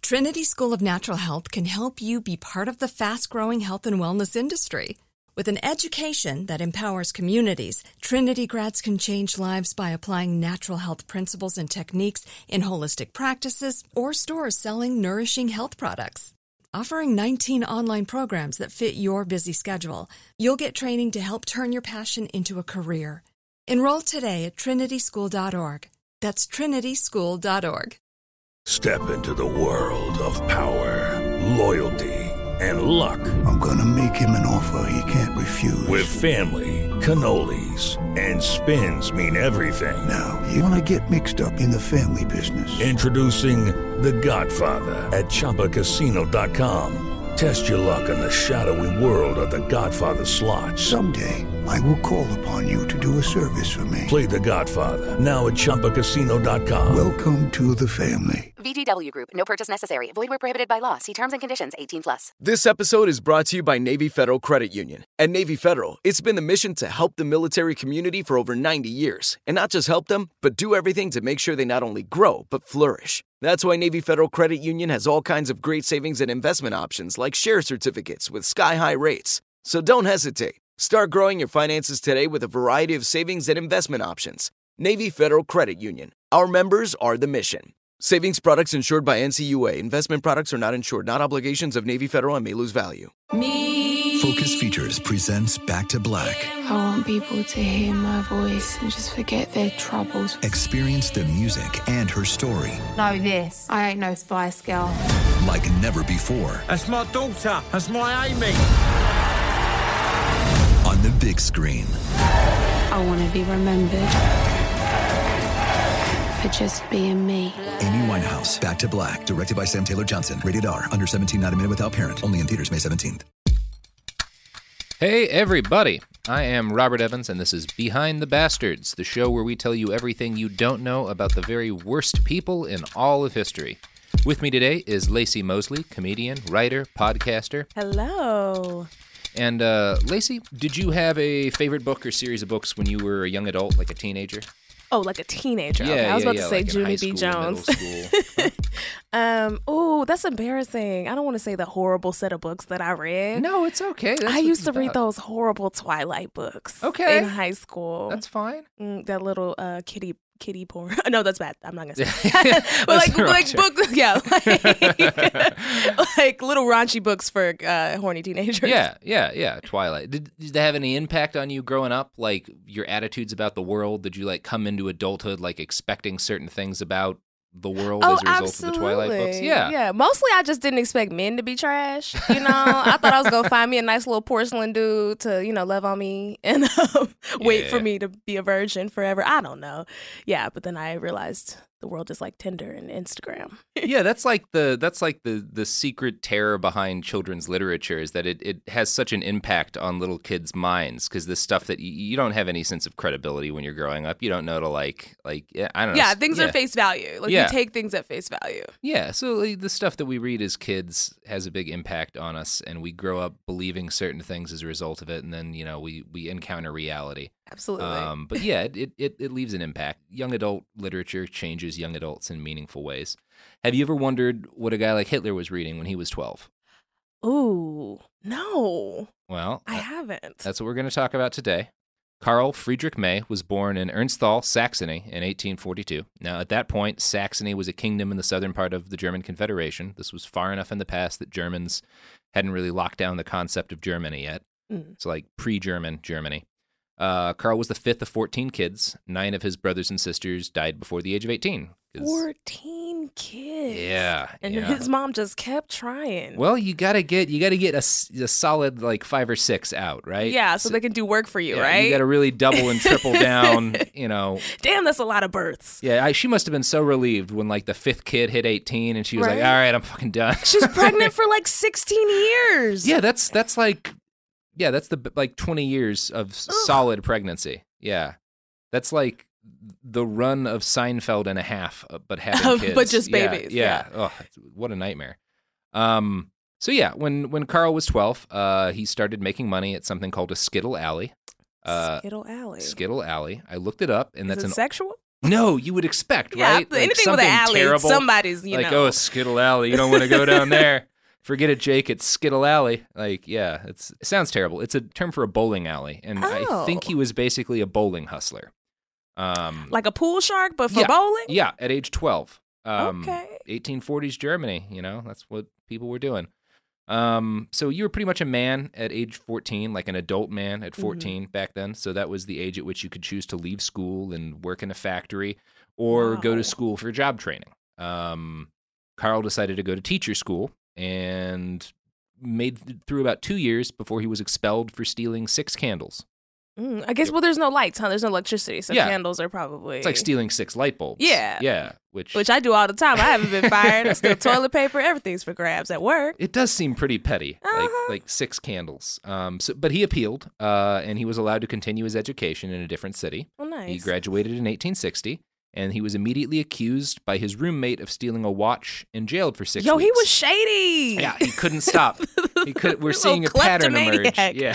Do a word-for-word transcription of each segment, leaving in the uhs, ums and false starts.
Trinity School of Natural Health can help you be part of the fast-growing health and wellness industry. With an education that empowers communities, Trinity grads can change lives by applying natural health principles and techniques in holistic practices or stores selling nourishing health products. Offering nineteen online programs that fit your busy schedule, you'll get training to help turn your passion into a career. Enroll today at trinity school dot org. That's trinity school dot org. Step into the world of power, loyalty, and luck. I'm gonna make him an offer he can't refuse. With family, cannolis, and spins mean everything. Now, you wanna get mixed up in the family business. Introducing The Godfather at Chumba Casino dot com. Test your luck in the shadowy world of The Godfather slot. Someday, I will call upon you to do a service for me. Play The Godfather now at Chumba Casino dot com. Welcome to the family. V G W Group. No purchase necessary. Void where prohibited by law. See terms and conditions. eighteen plus. This episode is brought to you by Navy Federal Credit Union. At Navy Federal, it's been the mission to help the military community for over ninety years. And not just help them, but do everything to make sure they not only grow, but flourish. That's why Navy Federal Credit Union has all kinds of great savings and investment options like share certificates with sky-high rates. So don't hesitate. Start growing your finances today with a variety of savings and investment options. Navy Federal Credit Union. Our members are the mission. Savings products insured by N C U A. Investment products are not insured, not obligations of Navy Federal and may lose value. Me. Focus Features presents Back to Black. I want people to hear my voice and just forget their troubles. Experience the music and her story. Know this. I ain't no Spice Girl. Like never before. That's my daughter. That's my Amy. On the big screen. I want to be remembered for just being me. Amy Winehouse, Back to Black, directed by Sam Taylor Johnson. Rated R, under seventeen, not a minute without parent. Only in theaters May seventeenth. Hey, everybody. I am Robert Evans, and this is Behind the Bastards, the show where we tell you everything you don't know about the very worst people in all of history. With me today is Lacey Mosley, comedian, writer, podcaster. Hello. And, uh, Lacey, did you have a favorite book or series of books when you were a young adult, like a teenager? Oh, like a teenager. Yeah, okay. I was yeah, about yeah, to say like Junie B. school, Jones. um, oh, that's embarrassing. I don't want to say the horrible set of books that I read. No, it's okay. That's I used to about. read those horrible Twilight books. Okay. In high school. That's fine. Mm, that little uh, kitty kitty porn. No, that's bad. I'm not gonna say that. But like like books, yeah, like, like little raunchy books for uh, horny teenagers. Yeah, yeah, yeah. Twilight. Did, did they have any impact on you growing up? Like your attitudes about the world? Did you like come into adulthood like expecting certain things about the world oh, as a result absolutely. of the Twilight books? Yeah. Yeah. Mostly I just didn't expect men to be trash. You know, I thought I was going to find me a nice little porcelain dude to, you know, love on me and um, wait Yeah. for me to be a virgin forever. I don't know. Yeah. But then I realized the world is like Tinder and Instagram. Yeah, that's like the that's like the the secret terror behind children's literature is that it, it has such an impact on little kids' minds because this stuff that you, you don't have any sense of credibility when you're growing up. You don't know to like like yeah, I don't know. Yeah, things yeah. are face value. Like Yeah. you take things at face value. Yeah, so like, the stuff that we read as kids has a big impact on us, and we grow up believing certain things as a result of it, and then you know we we encounter reality. Absolutely. Um, but yeah, it, it it leaves an impact. Young adult literature changes young adults in meaningful ways. Have you ever wondered what a guy like Hitler was reading when he was twelve? Ooh, no. Well, I uh, haven't. that's what we're going to talk about today. Karl Friedrich May was born in Ernstthal, Saxony in eighteen forty-two. Now, at that point, Saxony was a kingdom in the southern part of the German Confederation. This was far enough in the past that Germans hadn't really locked down the concept of Germany yet. Mm. It's like pre-German Germany. Uh, Karl was the fifth of fourteen kids. Nine of his brothers and sisters died before the age of eighteen. fourteen kids. Yeah, And yeah. his mom just kept trying. Well, you gotta get you gotta get a, s- a solid like five or six out, right? Yeah, so, they can do work for you, yeah, right? You gotta really double and triple down. You know. Damn, that's a lot of births. Yeah, I, she must have been so relieved when like the fifth kid hit eighteen, and she was Right. like, "All right, I'm fucking done." She's pregnant for like sixteen years. Yeah, that's that's like, yeah, that's the like twenty years of s- solid pregnancy. Yeah, that's like the run of Seinfeld and a half, uh, but having kids, But just Yeah, babies, Yeah, Oh, what a nightmare. Um. So yeah, when when Karl was twelve, uh, he started making money at something called a Skittle Alley. Uh, Skittle Alley. Skittle Alley. I looked it up, and Is that's it an sexual? No, you would expect, yeah, right? Like anything with an alley, terrible, somebody's, you like, know. oh, a Skittle Alley. You don't want to go down there. Forget it, Jake. It's Skittle Alley. Like, yeah, it's it sounds terrible. It's a term for a bowling alley, and Oh. I think he was basically a bowling hustler. Um, Like a pool shark, but for yeah, bowling? Yeah, at age twelve. Um, Okay. eighteen forties Germany, you know, that's what people were doing. Um, so you were pretty much a man at age fourteen, like an adult man at fourteen Mm-hmm. back then. So that was the age at which you could choose to leave school and work in a factory or go Wow. to school for job training. Um, Carl decided to go to teacher school and made th- through about two years before he was expelled for stealing six candles. Mm, I guess, well, there's no lights, huh? There's no electricity, so Yeah. candles are probably... It's like stealing six light bulbs. Yeah. Yeah. Which, Which I do all the time. I haven't been fired. I steal toilet paper. Everything's for grabs at work. it does seem pretty petty, like Uh-huh. like six candles. Um, so, but he appealed, uh, and he was allowed to continue his education in a different city. Oh, nice. He graduated in eighteen sixty, and he was immediately accused by his roommate of stealing a watch and jailed for six Yo, weeks. he was shady. Yeah, he couldn't stop. He could. We're Little seeing a pattern emerge. kleptomaniac. Yeah.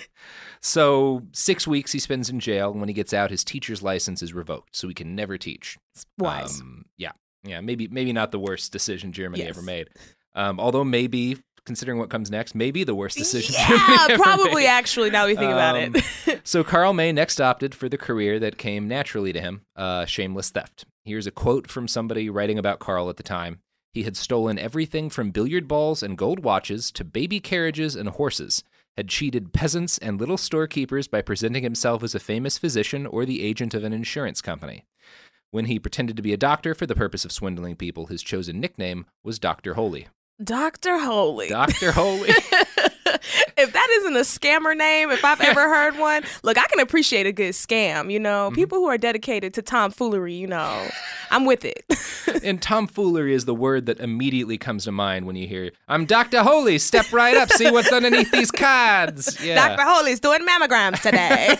So six weeks he spends in jail, and when he gets out, his teacher's license is revoked, so he can never teach. Wise. Um, yeah, yeah. Maybe, maybe not the worst decision Germany Yes. ever made. Um, although maybe, considering what comes next, maybe the worst decision. Yeah, Germany ever probably, made. actually, now we think about Um, it. So Karl May next opted for the career that came naturally to him, uh, shameless theft. Here's a quote from somebody writing about Karl at the time. He had stolen everything from billiard balls and gold watches to baby carriages and horses, had cheated peasants and little storekeepers by presenting himself as a famous physician or the agent of an insurance company. When he pretended to be a doctor for the purpose of swindling people, his chosen nickname was Doctor Holy. Doctor Holy. Doctor Holy. If that isn't a scammer name, if I've ever heard one, look, I can appreciate a good scam, you know? Mm-hmm. People who are dedicated to tomfoolery, you know, I'm with it. And tomfoolery is the word that immediately comes to mind when you hear, I'm Doctor Holy, step right up, see what's underneath these cards. Yeah. Doctor Holy's doing mammograms today.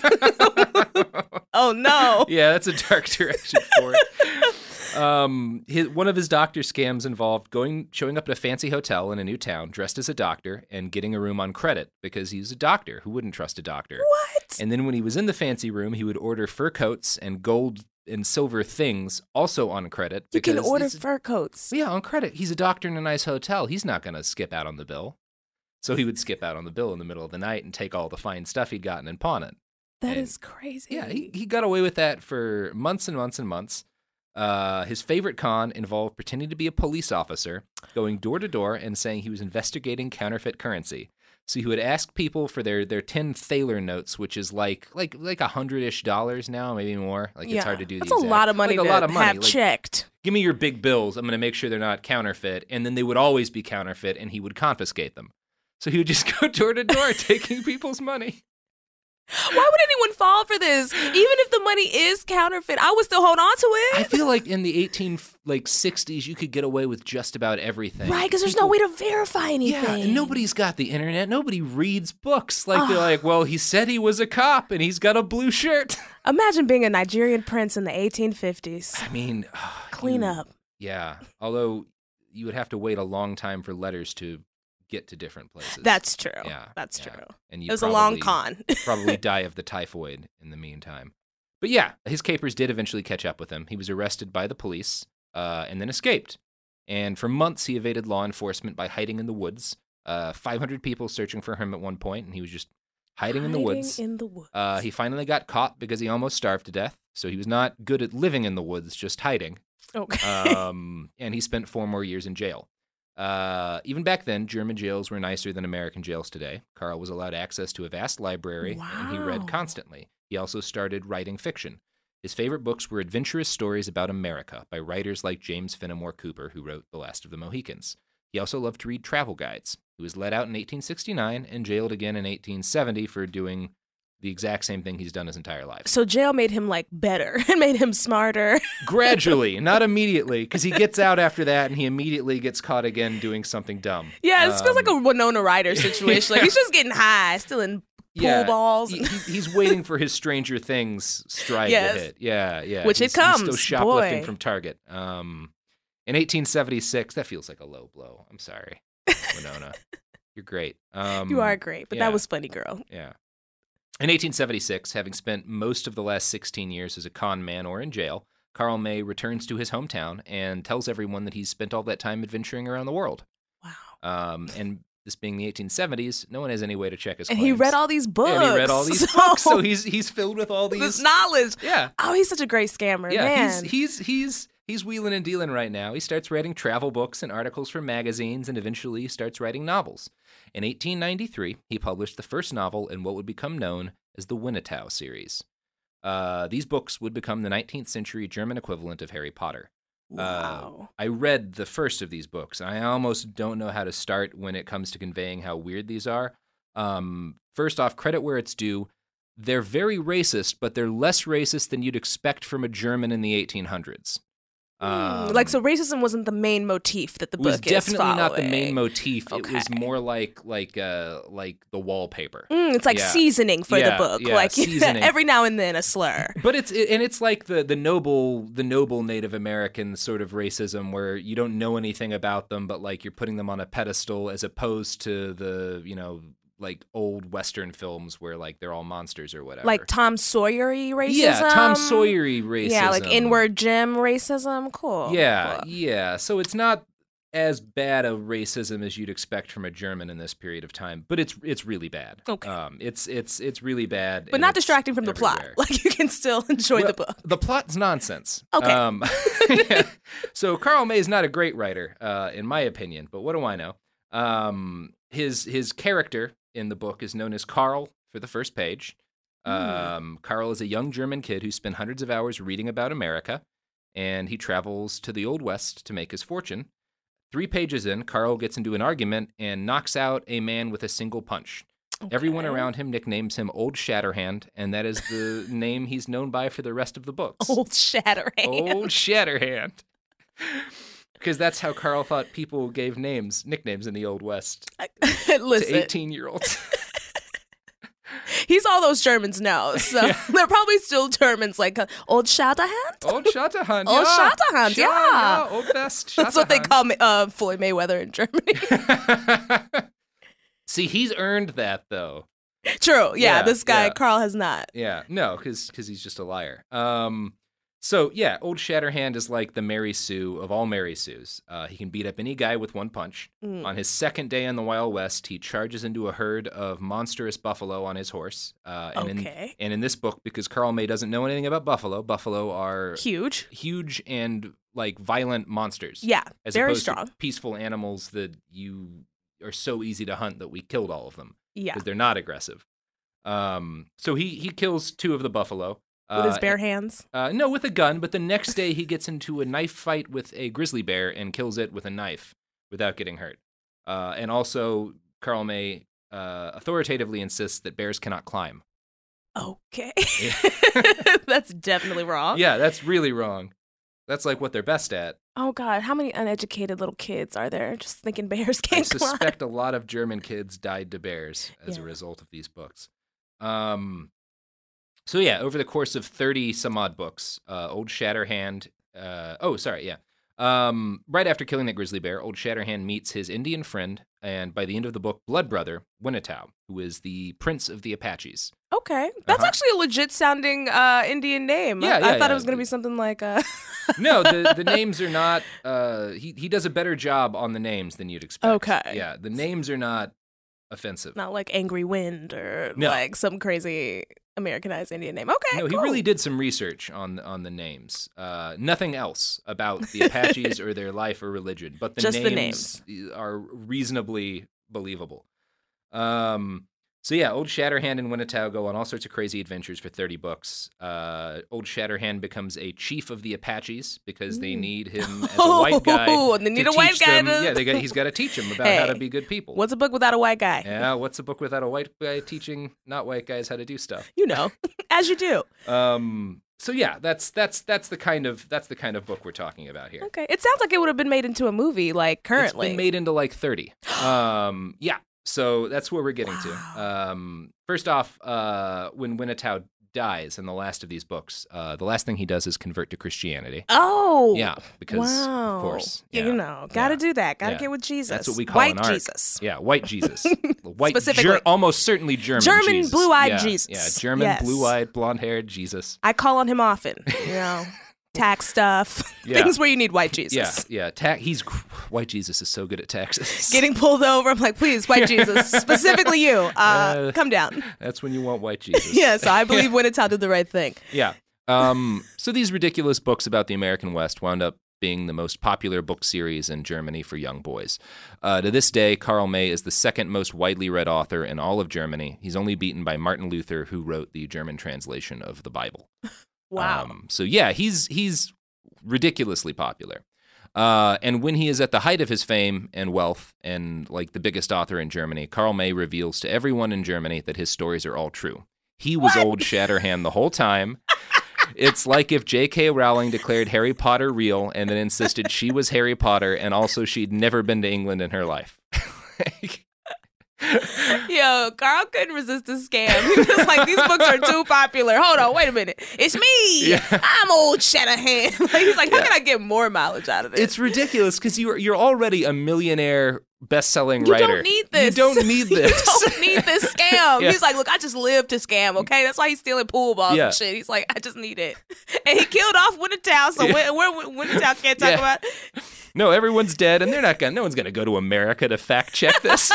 Oh, no. Yeah, that's a dark direction for it. Um, his, one of his doctor scams involved going, showing up at a fancy hotel in a new town, dressed as a doctor, and getting a room on credit because he's a doctor. Who wouldn't trust a doctor? What? And then when he was in the fancy room, he would order fur coats and gold and silver things also on credit. You can because order it's- fur coats. Yeah, on credit. He's a doctor in a nice hotel. He's not going to skip out on the bill. So he would skip out on the bill in the middle of the night and take all the fine stuff he'd gotten and pawn it. That And- is crazy. Yeah, he, he got away with that for months and months and months. Uh, his favorite con involved pretending to be a police officer, going door to door and saying he was investigating counterfeit currency. So he would ask people for their, their ten thaler notes, which is like like like a hundred-ish dollars now, maybe more. Like yeah. it's hard to do. That's the a exact- lot of money like to a lot of money. have Like, checked. give me your big bills. I'm going to make sure they're not counterfeit. And then they would always be counterfeit, and he would confiscate them. So he would just go door to door taking people's money. Why would anyone fall for this? Even if the money is counterfeit, I would still hold on to it. I feel like in the eighteen like sixties, you could get away with just about everything. Right, because there's People- no way to verify anything. Yeah, and nobody's got the internet. Nobody reads books. Like, they're Ah. like, well, he said he was a cop, and he's got a blue shirt. Imagine being a Nigerian prince in the eighteen fifties. I mean, Clean you- up. Yeah, although you would have to wait a long time for letters to get to different places. That's true. Yeah, That's yeah. true. And It you was a long probably- con. probably die of the typhoid in the meantime. But yeah, his capers did eventually catch up with him. He was arrested by the police uh, and then escaped. And for months, he evaded law enforcement by hiding in the woods. Uh, five hundred people searching for him at one point, and he was just hiding, in the woods. in the woods. Uh, he finally got caught because he almost starved to death. So he was not good at living in the woods, just hiding. Okay. Um, and he spent four more years in jail. Uh, even back then, German jails were nicer than American jails today. Karl was allowed access to a vast library, and he Wow. read constantly. He also started writing fiction. His favorite books were adventurous stories about America by writers like James Fenimore Cooper, who wrote The Last of the Mohicans. He also loved to read travel guides. He was let out in eighteen sixty-nine and jailed again in eighteen seventy for doing the exact same thing he's done his entire life. So jail made him like better and made him smarter. Gradually, not immediately, because he gets out after that and he immediately gets caught again doing something dumb. Yeah, it feels like a Um, Winona Ryder situation. Like he's just getting high, still in pool yeah, balls. he- he- he's waiting for his Stranger Things stride Yes. to hit. Yeah, yeah. Which it he's, He's comes, still shoplifting boy. from Target. Um, in eighteen seventy-six, that feels like a low blow. I'm sorry, Winona. You're great. Um, You are great, but yeah. that was funny, girl. Yeah. In eighteen seventy-six, having spent most of the last sixteen years as a con man or in jail, Karl May returns to his hometown and tells everyone that he's spent all that time adventuring around the world. Wow. Um, and this being the eighteen seventies, no one has any way to check his and claims. he read all these books. And he read all these so books, so he's he's filled with all these this knowledge. Yeah. Oh, he's such a great scammer, yeah, man. he's he's he's he's wheeling and dealing right now. He starts writing travel books and articles for magazines, and eventually he starts writing novels. In eighteen ninety-three, he published the first novel in what would become known as the Winnetow series. Uh, these books would become the nineteenth century German equivalent of Harry Potter. Wow. Uh, I read the first of these books, and I almost don't know how to start when it comes to conveying how weird these are. Um, first off, credit where it's due. They're very racist, but they're less racist than you'd expect from a German in the eighteen hundreds. Um, like, so racism wasn't the main motif that the book is following. It was definitely not the main motif. Okay. It was more like like uh, like the wallpaper. Mm, it's like yeah. seasoning for yeah, the book. Yeah, like seasoning. every now and then a slur. But it's and it's like the the noble the noble Native American sort of racism where you don't know anything about them, but like you're putting them on a pedestal, as opposed to the, you know, like old Western films where like they're all monsters or whatever. Like Tom Sawyer-y racism? Yeah, Tom Sawyer-y racism. Yeah, like Inward Jim racism. Cool. Yeah, cool. yeah. So it's not as bad a racism as you'd expect from a German in this period of time, but it's it's really bad. Okay. Um, it's it's it's really bad. But not distracting from everywhere. the plot. Like you can still enjoy well, the book. The plot's nonsense. Okay. Um, yeah. So Karl May is not a great writer, uh, in my opinion, but what do I know? Um, his his character in the book is known as Karl for the first page. Um, mm. Karl is a young German kid who spent hundreds of hours reading about America, and he travels to the Old West to make his fortune. Three pages in, Karl gets into an argument and knocks out a man with a single punch. Okay. Everyone around him nicknames him Old Shatterhand, and that is the name he's known by for the rest of the books. Old Shatterhand. Old Shatterhand. Because that's how Karl thought people gave names, nicknames in the Old West Listen. to eighteen-year-olds. He's all those Germans know, so yeah. They're probably still Germans, like uh, Old Shatterhand? Old Shatterhand, Old yeah. Shatterhand, yeah. yeah. Old West Shatterhand. That's what they call uh, Floyd Mayweather in Germany. See, he's earned that, though. True, yeah, yeah this guy, yeah. Karl, has not. Yeah, no, because he's just a liar. Um, so, yeah, Old Shatterhand is like the Mary Sue of all Mary Sues. Uh, he can beat up any guy with one punch. Mm. On his second day in the Wild West, he charges into a herd of monstrous buffalo on his horse. Uh, and okay. In, and in this book, because Karl May doesn't know anything about buffalo, buffalo are huge, huge and like violent monsters. Yeah, as very opposed strong, to peaceful animals that you are so easy to hunt that we killed all of them. Yeah, because they're not aggressive. Um, so he he kills two of the buffalo. With his bare uh, hands? Uh, no, with a gun, but the next day he gets into a knife fight with a grizzly bear and kills it with a knife without getting hurt. Uh, and also, Karl May uh, authoritatively insists that bears cannot climb. Okay. That's definitely wrong. Yeah, that's really wrong. That's like what they're best at. Oh, God. How many uneducated little kids are there just thinking bears can't climb? I suspect a lot of German kids died to bears as yeah. a result of these books. Um... So yeah, over the course of thirty some odd books, uh, Old Shatterhand, uh, oh, sorry, yeah. Um, right after killing that grizzly bear, Old Shatterhand meets his Indian friend, and by the end of the book, blood brother, Winnetow, who is the prince of the Apaches. Okay. That's uh-huh. actually a legit sounding uh, Indian name. Yeah, I, yeah, I thought yeah. it was going to be something like... Uh... No, the, the names are not... Uh, he, he does a better job on the names than you'd expect. Okay. Yeah, the names are not offensive. Not like Angry Wind or no. like some crazy... Americanized Indian name. Okay, No, cool. he really did some research on on the names. Uh, nothing else about the Apaches or their life or religion, but the Just names, the names are reasonably believable. Um, so yeah, Old Shatterhand and Winnetow go on all sorts of crazy adventures for thirty books. Uh, Old Shatterhand becomes a chief of the Apaches because they need him as a white guy. Oh, they need to a white teach guy. Them, to... Yeah, they got, he's got to teach them about hey, how to be good people. What's a book without a white guy? Yeah, what's a book without a white guy teaching not white guys how to do stuff? You know, as you do. Um. So yeah, that's that's that's the kind of that's the kind of book we're talking about here. Okay, it sounds like it would have been made into a movie, like currently. It's been made into like thirty. Um. Yeah. So that's where we're getting wow. to. Um. First off, uh, when Winnetow dies in the last of these books, uh, the last thing he does is convert to Christianity. Oh. Yeah, because wow. of course. Yeah, yeah, you know, gotta yeah, do that. Gotta yeah. get with Jesus. That's what we call white an art. Jesus. Yeah, white Jesus. White, Specifically. ger- almost certainly German German Jesus. blue-eyed yeah, Jesus. Yeah, German yes. blue-eyed, blonde-haired Jesus. I call on him often, you know. tax stuff, yeah. things where you need white Jesus. Yeah, yeah. Ta- he's white Jesus is so good at taxes. Getting pulled over, I'm like, please, white Jesus, specifically you, uh, uh, come down. That's when you want white Jesus. Yeah, so I believe Winnetown did the right thing. Yeah. Um. So these ridiculous books about the American West wound up being the most popular book series in Germany for young boys. Uh, to this day, Karl May is the second most widely read author in all of Germany. He's only beaten by Martin Luther, who wrote the German translation of the Bible. Wow. Um, so yeah, he's he's ridiculously popular. Uh, and when he is at the height of his fame and wealth and like the biggest author in Germany, Karl May reveals to everyone in Germany that his stories are all true. He was what? old Shatterhand the whole time. It's like if J K. Rowling declared Harry Potter real and then insisted she was Harry Potter and also she'd never been to England in her life. Yo, Carl couldn't resist the scam. He was like, these books are too popular. Hold on, wait a minute. It's me. Yeah. I'm old Shatterhand. Like, he's like, how yeah. can I get more mileage out of this? It's ridiculous because you're, you're already a millionaire best-selling you writer. You don't need this. You don't need this. You don't need this scam. Yeah. He's like, look, I just live to scam, okay? That's why he's stealing pool balls yeah. and shit. He's like, I just need it. And he killed off Winnetown, so yeah. where Winnetown can't talk yeah. about it. No, everyone's dead, and they're not gonna. No one's gonna go to America to fact check this.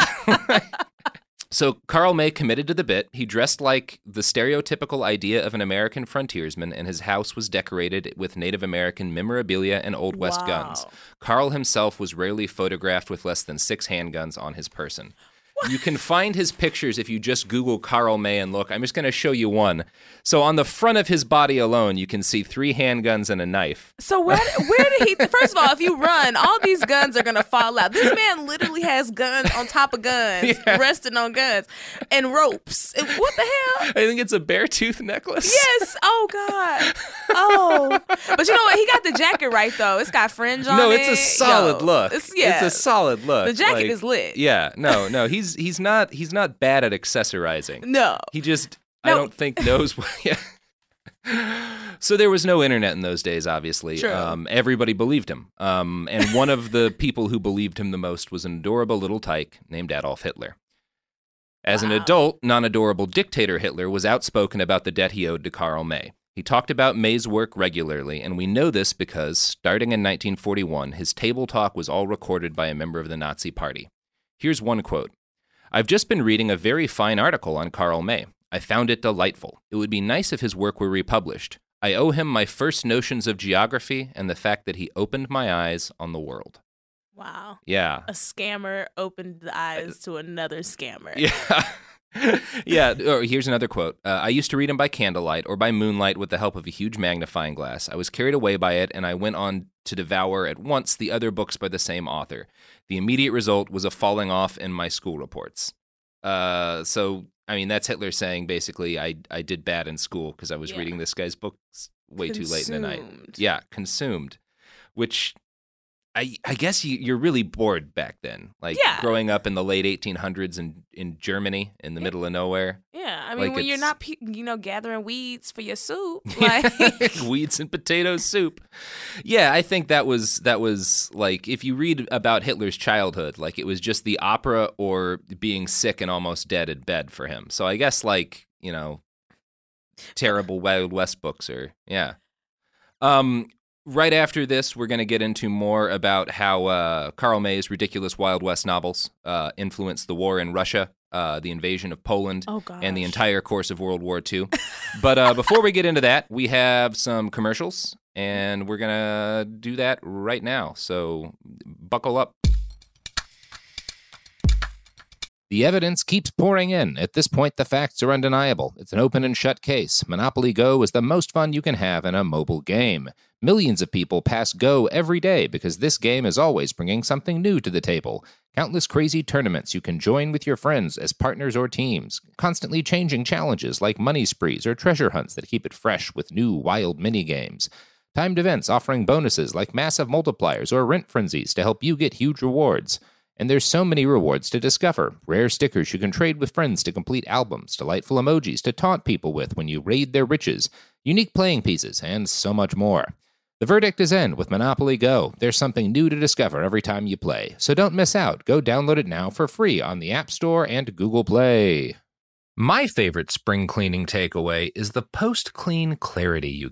So Karl May committed to the bit. He dressed like the stereotypical idea of an American frontiersman, and his house was decorated with Native American memorabilia and Old West wow. guns. Karl himself was rarely photographed with less than six handguns on his person. You can find his pictures if you just Google Karl May and look. I'm just going to show you one. So on the front of his body alone, you can see three handguns and a knife. So where where did he... First of all, if you run, all these guns are going to fall out. This man literally has guns on top of guns, yeah. resting on guns, and ropes. What the hell? I think it's a bear tooth necklace. Yes. Oh, God. Oh. But you know what? He got the jacket right, though. It's got fringe on no, it. No, it's a solid Yo, look. It's, yeah. It's a solid look. The jacket like, is lit. Yeah. No, no. He's he's not he's not bad at accessorizing. No. He just... No. I don't think knows what. Yeah. So there was no internet in those days, obviously. True. Um, everybody believed him. Um, and one of the people who believed him the most was an adorable little tyke named Adolf Hitler. As wow. an adult, non-adorable dictator Hitler was outspoken about the debt he owed to Karl May. He talked about May's work regularly, and we know this because, starting in nineteen forty-one, his table talk was all recorded by a member of the Nazi Party. Here's one quote. "I've just been reading a very fine article on Karl May. I found it delightful. It would be nice if his work were republished. I owe him my first notions of geography and the fact that he opened my eyes on the world." Wow. Yeah. A scammer opened the eyes to another scammer. Yeah. yeah. Or here's another quote. Uh, "I used to read him by candlelight or by moonlight with the help of a huge magnifying glass. I was carried away by it, and I went on to devour at once the other books by the same author. The immediate result was a falling off in my school reports." Uh, so... I mean, that's Hitler saying, basically, I I did bad in school because I was yeah. reading this guy's books way consumed. too late in the night. Yeah, consumed. Which, I I guess you, you're really bored back then. Like, yeah. growing up in the late eighteen hundreds in, in Germany, in the yeah. middle of nowhere. Yeah, I mean, like when you're not, you know, gathering weeds for your soup. Like weeds and potato soup. Yeah, I think that was, that was like, if you read about Hitler's childhood, like it was just the opera or being sick and almost dead in bed for him. So I guess like, you know, terrible Wild West books are, yeah. Um, right after this, we're going to get into more about how uh, Karl May's ridiculous Wild West novels uh, influenced the war in Russia. Uh, the invasion of Poland, oh, and the entire course of World War Two. But uh, before we get into that, we have some commercials, and we're going to do that right now. So buckle up. The evidence keeps pouring in. At this point, the facts are undeniable. It's an open and shut case. Monopoly Go is the most fun you can have in a mobile game. Millions of people pass Go every day because this game is always bringing something new to the table. Countless crazy tournaments you can join with your friends as partners or teams. Constantly changing challenges like money sprees or treasure hunts that keep it fresh with new wild minigames. Timed events offering bonuses like massive multipliers or rent frenzies to help you get huge rewards. And there's so many rewards to discover. Rare stickers you can trade with friends to complete albums, delightful emojis to taunt people with when you raid their riches, unique playing pieces, and so much more. The verdict is in with Monopoly Go. There's something new to discover every time you play. So don't miss out. Go download it now for free on the App Store and Google Play. My favorite spring cleaning takeaway is the post-clean clarity you get.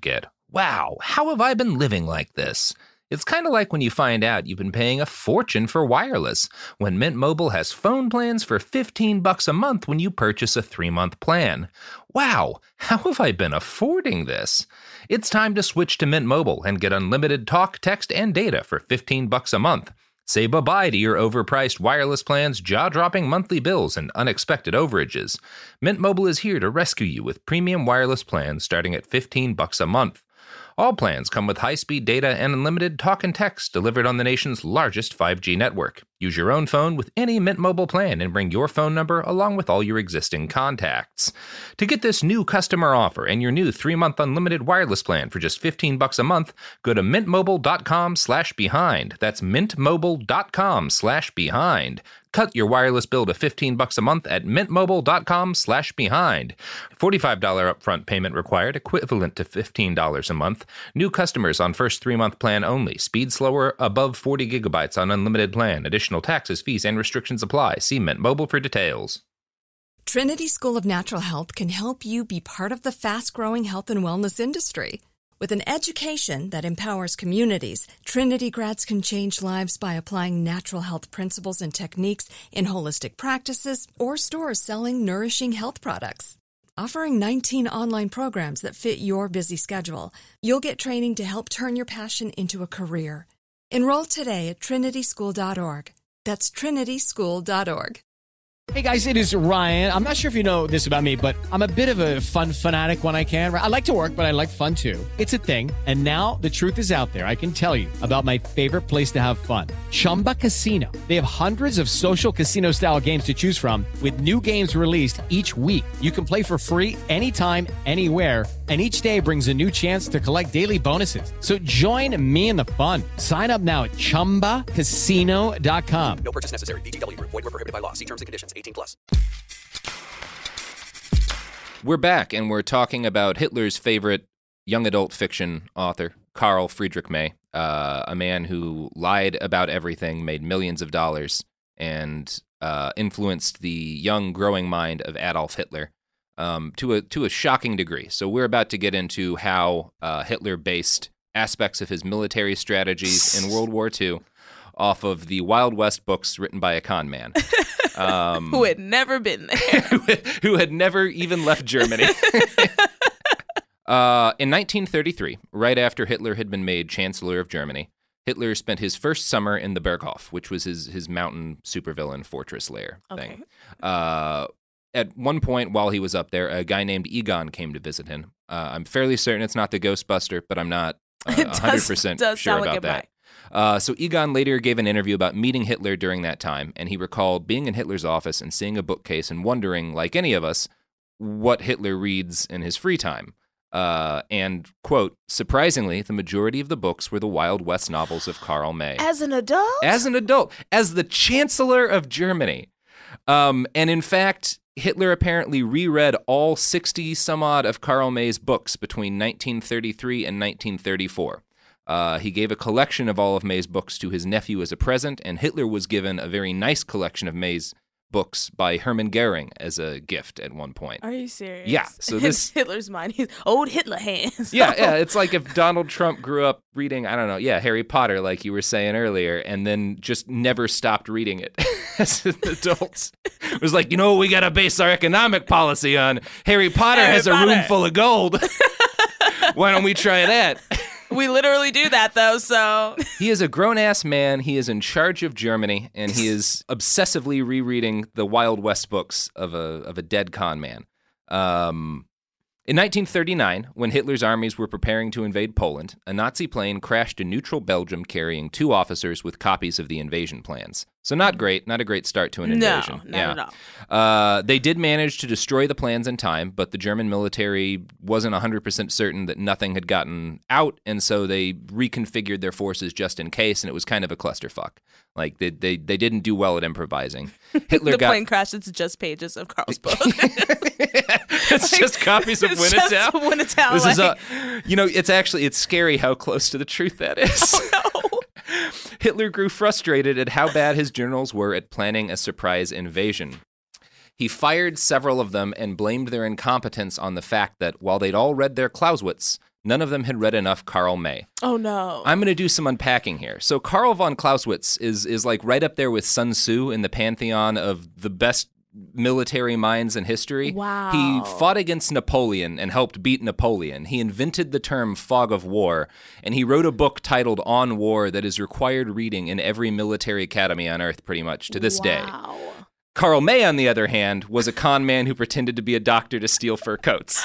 Wow, how have I been living like this? It's kind of like when you find out you've been paying a fortune for wireless, when Mint Mobile has phone plans for fifteen bucks a month when you purchase a three-month plan. Wow, how have I been affording this? It's time to switch to Mint Mobile and get unlimited talk, text, and data for fifteen bucks a month. Say bye-bye to your overpriced wireless plans, jaw-dropping monthly bills, and unexpected overages. Mint Mobile is here to rescue you with premium wireless plans starting at fifteen bucks a month. All plans come with high-speed data and unlimited talk and text delivered on the nation's largest five G network. Use your own phone with any Mint Mobile plan and bring your phone number along with all your existing contacts. To get this new customer offer and your new three-month unlimited wireless plan for just fifteen bucks a month, go to mintmobile.com slash behind. That's mintmobile.com slash behind. Cut your wireless bill to fifteen bucks a month at mintmobile.com slash behind. forty-five dollars upfront payment required, equivalent to fifteen dollars a month. New customers on first three-month plan only. Speed slower, above forty gigabytes on unlimited plan. Additional taxes, fees, and restrictions apply. See Mint Mobile for details. Trinity School of Natural Health can help you be part of the fast-growing health and wellness industry. With an education that empowers communities, Trinity grads can change lives by applying natural health principles and techniques in holistic practices or stores selling nourishing health products. Offering nineteen online programs that fit your busy schedule, you'll get training to help turn your passion into a career. Enroll today at trinity school dot org. That's trinity school dot org. Hey guys, it is Ryan. I'm not sure if you know this about me, but I'm a bit of a fun fanatic when I can. I like to work, but I like fun too. It's a thing. And now the truth is out there. I can tell you about my favorite place to have fun. Chumba Casino. They have hundreds of social casino style games to choose from with new games released each week. You can play for free anytime, anywhere. And each day brings a new chance to collect daily bonuses. So join me in the fun. Sign up now at chumba casino dot com. No purchase necessary. V G W. Void where prohibited by law. See terms and conditions. eighteen plus. We're back, and we're talking about Hitler's favorite young adult fiction author, Carl Friedrich May, uh, a man who lied about everything, made millions of dollars, and uh, influenced the young, growing mind of Adolf Hitler. Um, to a to a shocking degree. So we're about to get into how uh, Hitler based aspects of his military strategies in World War Two off of the Wild West books written by a con man. Um, who had never been there. who had never even left Germany. uh, in nineteen thirty-three, right after Hitler had been made Chancellor of Germany, Hitler spent his first summer in the Berghof, which was his, his mountain supervillain fortress lair okay. thing. Uh At one point while he was up there, a guy named Egon came to visit him. Uh, I'm fairly certain it's not the Ghostbuster, but I'm not uh, one hundred percent does sure sound about like that. Uh, so Egon later gave an interview about meeting Hitler during that time, and he recalled being in Hitler's office and seeing a bookcase and wondering, like any of us, what Hitler reads in his free time. Uh, and, quote, surprisingly, the majority of the books were the Wild West novels of Karl May. As an adult? As an adult. As the Chancellor of Germany. Um, and in fact, Hitler apparently reread all sixty some odd of Karl May's books between nineteen thirty-three and nineteen thirty-four. Uh, he gave a collection of all of May's books to his nephew as a present, and Hitler was given a very nice collection of May's books by Hermann Goering as a gift at one point. Are you serious? Yeah. So this Hitler's mind, he's old Hitler hands. yeah, yeah. It's like if Donald Trump grew up reading, I don't know, yeah, Harry Potter, like you were saying earlier, and then just never stopped reading it as an adult. It was like, you know, we got to base our economic policy on Harry Potter Harry has Potter. a room full of gold. Why don't we try that? We literally do that, though, so... He is a grown-ass man. He is in charge of Germany, and he is obsessively rereading the Wild West books of a of a dead con man. Um, in nineteen thirty-nine, when Hitler's armies were preparing to invade Poland, a Nazi plane crashed in neutral Belgium carrying two officers with copies of the invasion plans. So not great, not a great start to an invasion. No, not yeah. at all. Uh, they did manage to destroy the plans in time, but the German military wasn't one hundred percent certain that nothing had gotten out, and so they reconfigured their forces just in case, and it was kind of a clusterfuck. Like, they they, they didn't do well at improvising. Hitler the got... plane crash, it's just pages of Carl's book. It's like, just copies of it's Winnetown. Just Winnetown. This like... is a, you know, it's actually, it's scary how close to the truth that is. Oh, no. Hitler grew frustrated at how bad his generals were at planning a surprise invasion. He fired several of them and blamed their incompetence on the fact that while they'd all read their Clausewitz, None of them had read enough Karl May. Oh, no. I'm going to do some unpacking here. So Karl von Clausewitz is is like right up there with Sun Tzu in the pantheon of the best military minds in history. Wow. He fought against Napoleon and helped beat Napoleon. He invented the term fog of war, and he wrote a book titled On War that is required reading in every military academy on earth pretty much to this wow. day. Karl May, on the other hand, was a con man who pretended to be a doctor to steal fur coats.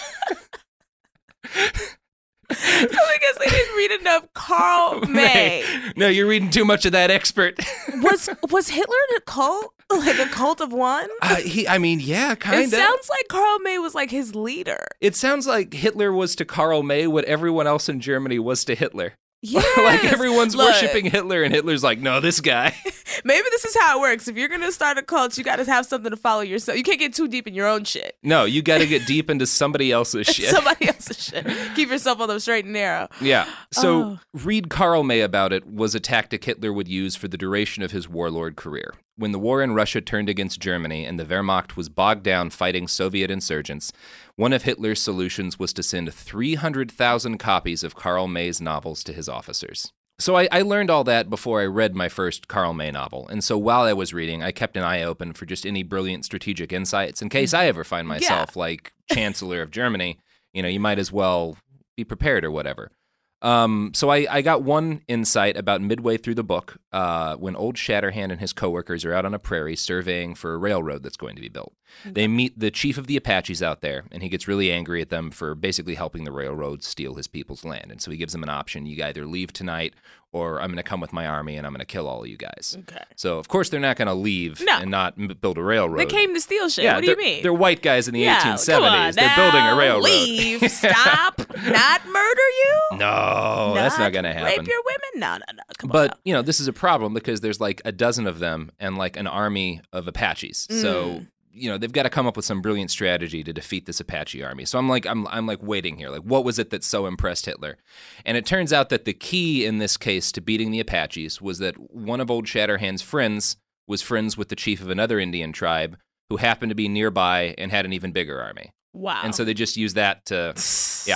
So I guess they didn't read enough Karl May. May. No, you're reading too much of that expert. was was Hitler in a cult? Like a cult of one? Uh, he, I mean, yeah, kind of. It sounds like Karl May was like his leader. It sounds like Hitler was to Karl May what everyone else in Germany was to Hitler. Yes. Like everyone's Look, worshiping Hitler, and Hitler's like, no, this guy. Maybe this is how it works. If you're going to start a cult, you got to have something to follow yourself. You can't get too deep in your own shit. No, you got to get deep into somebody else's shit. Somebody else's shit. Keep yourself on the straight and narrow. Yeah. So oh. read Karl May about it was a tactic Hitler would use for the duration of his warlord career. When the war in Russia turned against Germany and the Wehrmacht was bogged down fighting Soviet insurgents, one of Hitler's solutions was to send three hundred thousand copies of Karl May's novels to his officers. So I, I learned all that before I read my first Karl May novel. And so while I was reading, I kept an eye open for just any brilliant strategic insights in case I ever find myself yeah. like Chancellor of Germany. You know, you might as well be prepared or whatever. Um, so I, I got one insight about midway through the book uh, when Old Shatterhand and his coworkers are out on a prairie surveying for a railroad that's going to be built. Okay. They meet the chief of the Apaches out there, and he gets really angry at them for basically helping the railroad steal his people's land. And so he gives them an option. You either leave tonight or I'm going to come with my army and I'm going to kill all of you guys. Okay. So, of course, they're not going to leave no. and not m- build a railroad. They came to steal shit. Yeah, what do you mean? They're white guys in the yeah, eighteen seventies. They're now, building a railroad. Leave. Stop. Not murder you? No, not that's not going to happen. Rape your women? No, no, no. Come but, on you know, this is a problem because there's like a dozen of them and like an army of Apaches. Mm. So, you know, they've got to come up with some brilliant strategy to defeat this Apache army. So I'm like, I'm, I'm like waiting here. Like, what was it that so impressed Hitler? And it turns out that the key in this case to beating the Apaches was that one of Old Shatterhand's friends was friends with the chief of another Indian tribe who happened to be nearby and had an even bigger army. Wow. And so they just used that to, yeah.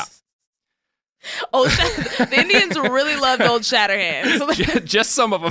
Old Shatter- the Indians really loved Old Shatterhand. So just, just some of them.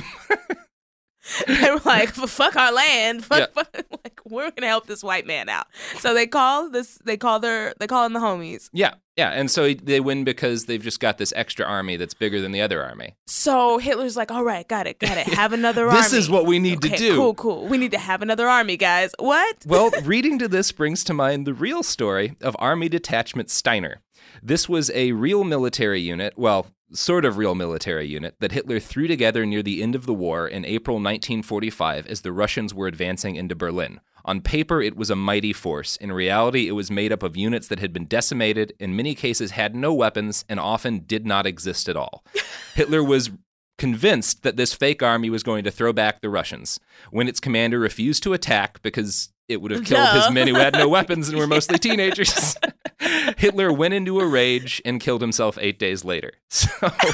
They were like, fuck our land. Fuck, yeah. fuck, like, we're gonna help this white man out. So they call this. They call their. They call in the homies. Yeah, yeah, and so they win because they've just got this extra army that's bigger than the other army. So Hitler's like, all right, got it, got it. Have another this army. This is what we need okay, to do. Cool, cool. We need to have another army, guys. What? Well, reading to this brings to mind the real story of Army Detachment Steiner. This was a real military unit. Well. Sort of real military unit that Hitler threw together near the end of the war in April nineteen forty-five as the Russians were advancing into Berlin. On paper, it was a mighty force. In reality, it was made up of units that had been decimated, in many cases had no weapons, and often did not exist at all. Hitler was convinced that this fake army was going to throw back the Russians. When its commander refused to attack because it would have killed Duh. his men who had no weapons and were mostly teenagers, Hitler went into a rage and killed himself eight days later. So,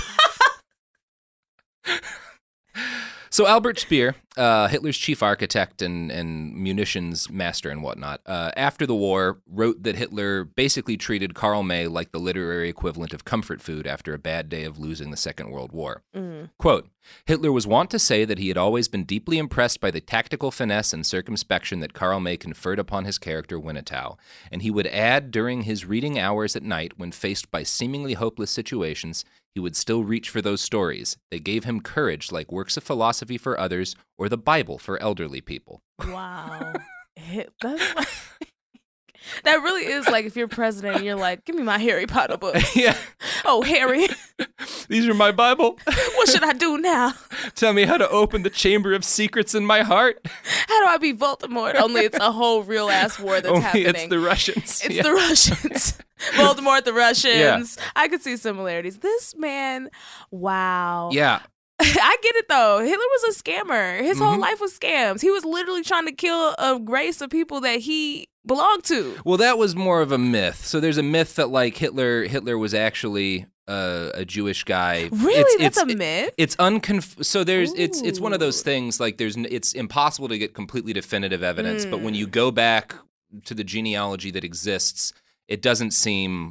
so Albert Speer, uh, Hitler's chief architect and, and munitions master and whatnot, uh, after the war wrote that Hitler basically treated Karl May like the literary equivalent of comfort food after a bad day of losing the Second World War. Mm. Quote, Hitler was wont to say that he had always been deeply impressed by the tactical finesse and circumspection that Karl May conferred upon his character Winnetow, and he would add during his reading hours at night when faced by seemingly hopeless situations, he would still reach for those stories. They gave him courage like works of philosophy for others or the Bible for elderly people. Wow. That's like... That really is like if you're president and you're like, give me my Harry Potter books. Yeah. Oh, Harry. These are my Bible. What should I do now? Tell me how to open the chamber of secrets in my heart. How do I be Voldemort? Only it's a whole real ass war that's Only happening. It's the Russians. It's yeah. the Russians. Voldemort, the Russians. Yeah. I could see similarities. This man, wow. Yeah. I get it though. Hitler was a scammer. His mm-hmm. whole life was scams. He was literally trying to kill a race of people that he belonged to. Well, that was more of a myth. So there's a myth that like Hitler Hitler was actually uh, a Jewish guy. Really, it's, that's it's, a myth. It, it's unconf. So there's Ooh. it's it's one of those things like there's it's impossible to get completely definitive evidence. Mm. But when you go back to the genealogy that exists, it doesn't seem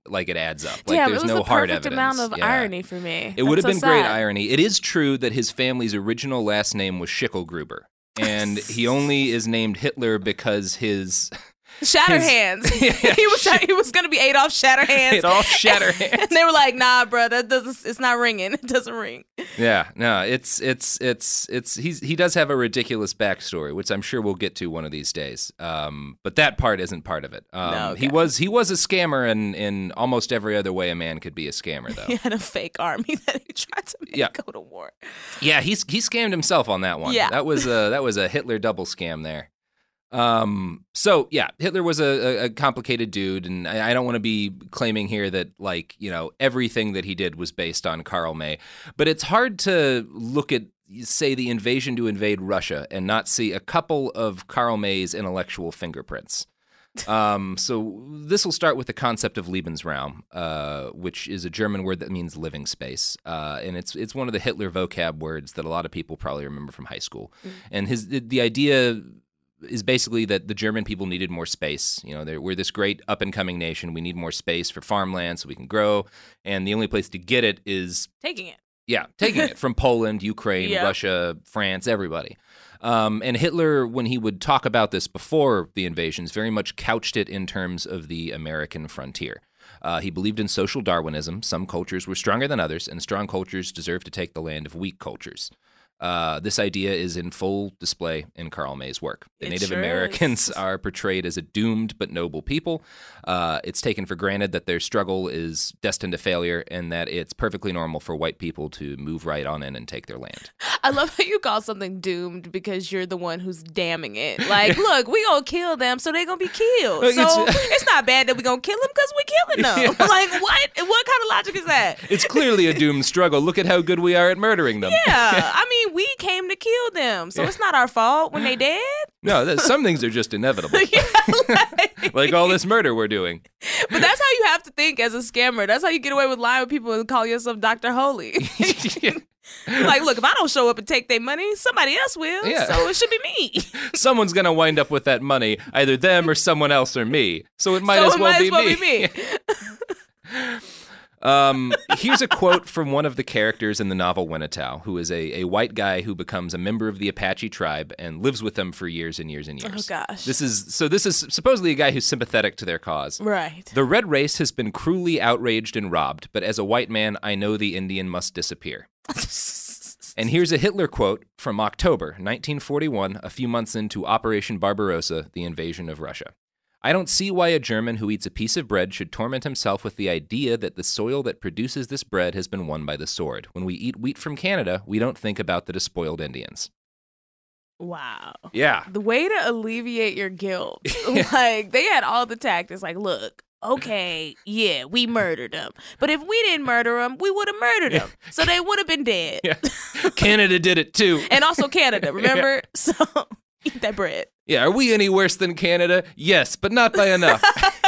like it adds up. Damn, like there's it was no the hard perfect evidence. amount of yeah. irony for me. It would have That's been so great sad. irony. It is true that his family's original last name was Schicklgruber, and he only is named Hitler because his Shatterhands. His, yeah, he was he was gonna be Adolf Shatterhands. Adolf Shatterhands. And they were like, "Nah, bro, that doesn't. It's not ringing. It doesn't ring." Yeah, no, it's it's it's it's he's he does have a ridiculous backstory, which I'm sure we'll get to one of these days. Um, but that part isn't part of it. Um, No, okay. He was he was a scammer in in almost every other way a man could be a scammer, though. He had a fake army that he tried to make Yeah. go to war. Yeah, he's he scammed himself on that one. Yeah. that was a that was a Hitler double scam there. Um. So yeah, Hitler was a, a, a complicated dude, and I, I don't want to be claiming here that like you know everything that he did was based on Karl May, but it's hard to look at say the invasion to invade Russia and not see a couple of Karl May's intellectual fingerprints. Um. So this will start with the concept of Lebensraum, uh, which is a German word that means living space, uh, and it's it's one of the Hitler vocab words that a lot of people probably remember from high school, mm. and his the, the idea is basically that the German people needed more space. You know, we're this great up-and-coming nation. We need more space for farmland so we can grow, and the only place to get it is... Taking it. Yeah, taking it from Poland, Ukraine, Yeah. Russia, France, everybody. Um, and Hitler, when he would talk about this before the invasions, very much couched it in terms of the American frontier. Uh, he believed in social Darwinism. Some cultures were stronger than others, and strong cultures deserve to take the land of weak cultures. Uh, this idea is in full display in Karl May's work. The It Native sure Americans is. are portrayed as a doomed but noble people. Uh, it's taken for granted that their struggle is destined to failure and that it's perfectly normal for white people to move right on in and take their land. I love how you call something doomed because you're the one who's damning it. Like, look, we gonna kill them, so they gonna be killed. Look, So it's- it's not bad that we gonna kill them because we're killing them. Yeah. Like, what? What kind of logic is that? It's clearly a doomed struggle. Look at how good we are at murdering them. Yeah, I mean, we came to kill them, so it's not our fault when they dead. No, that, some things are just inevitable. Yeah, like, Like all this murder we're doing. but that's how you have to think as a scammer. That's how you get away with lying with people and call yourself Doctor Holy. Like, look, if I don't show up and take their money, somebody else will. Yeah. So it should be me. Someone's going to wind up with that money, either them or someone else or me. So it might so as it well, might be, as well me. be me. Um, here's a quote from one of the characters in the novel Winnetow, who is a, a white guy who becomes a member of the Apache tribe and lives with them for years and years and years. Oh, gosh. This is so this is supposedly a guy who's sympathetic to their cause. Right. The red race has been cruelly outraged and robbed, but as a white man, I know the Indian must disappear. And here's a Hitler quote from October nineteen forty-one, a few months into Operation Barbarossa, the invasion of Russia. I don't see why a German who eats a piece of bread should torment himself with the idea that the soil that produces this bread has been won by the sword. When we eat wheat from Canada, we don't think about the despoiled Indians. Wow. Yeah. The way to alleviate your guilt. Like, they had all the tactics. Like, look, okay, yeah, we murdered them. But if we didn't murder them, we would have murdered them. So they would have been dead. Yeah. Canada did it too. And also Canada, remember? Yeah. So eat that bread. Yeah, are we any worse than Canada? Yes, but not by enough.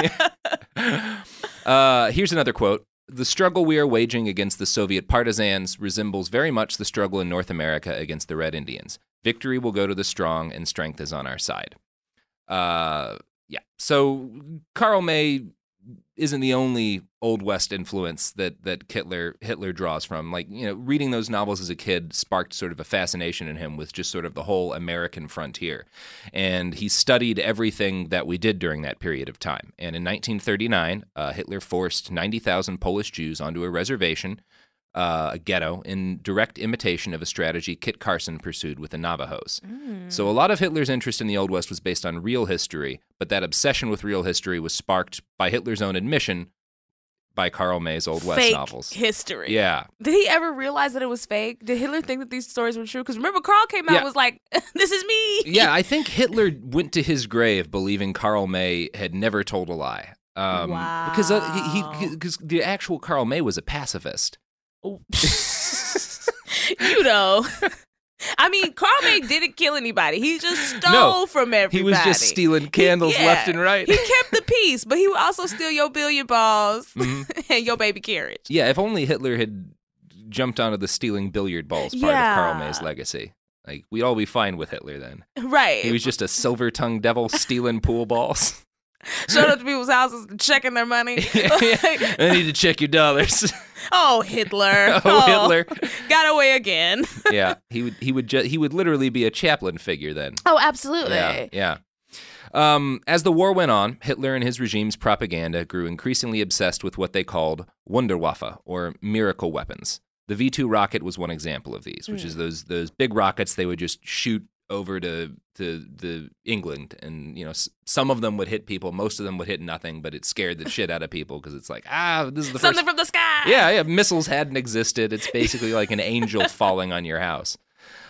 uh, here's another quote. The struggle we are waging against the Soviet partisans resembles very much the struggle in North America against the Red Indians. Victory will go to the strong, and strength is on our side. Uh, yeah, so Karl May isn't the only Old West influence that that Hitler Hitler draws from. Like, you know, reading those novels as a kid sparked sort of a fascination in him with just sort of the whole American frontier. And he studied everything that we did during that period of time. And in nineteen thirty-nine, uh, Hitler forced ninety thousand Polish Jews onto a reservation, uh, a ghetto, in direct imitation of a strategy Kit Carson pursued with the Navajos. Mm. So a lot of Hitler's interest in the Old West was based on real history, but that obsession with real history was sparked by Hitler's own admission by Karl May's Old West fake novels. History. Yeah. Did he ever realize that it was fake? Did Hitler think that these stories were true? Because remember, Karl came out Yeah. and was like, this is me. Yeah, I think Hitler went to his grave believing Karl May had never told a lie. Um, wow. Because uh, he, because the actual Karl May was a pacifist. Oh. You know. I mean, Karl May didn't kill anybody. He just stole No, from everybody. He was just stealing candles He- yeah. left and right. He kept the peace, but he would also steal your billiard balls Mhm. and your baby carriage. Yeah, if only Hitler had jumped onto the stealing billiard balls part Yeah. of Karl May's legacy. Like, we'd all be fine with Hitler then. Right. He was just a silver-tongued devil stealing pool balls. Showed up to people's houses and checking their money. I need to check your dollars. Oh, Hitler! Oh, oh, Hitler! Got away again. Yeah, he would. He would. Ju- he would literally be a chaplain figure then. Oh, absolutely. Yeah. Yeah. Um, as the war went on, Hitler and his regime's propaganda grew increasingly obsessed with what they called Wunderwaffe, or miracle weapons. The V two rocket was one example of these, which mm. is those those big rockets they would just shoot over to to the England, and you know s- some of them would hit people, most of them would hit nothing, but it scared the shit out of people because it's like ah, this is the something first... from the sky. Yeah, yeah. Missiles hadn't existed. It's basically like an angel falling on your house.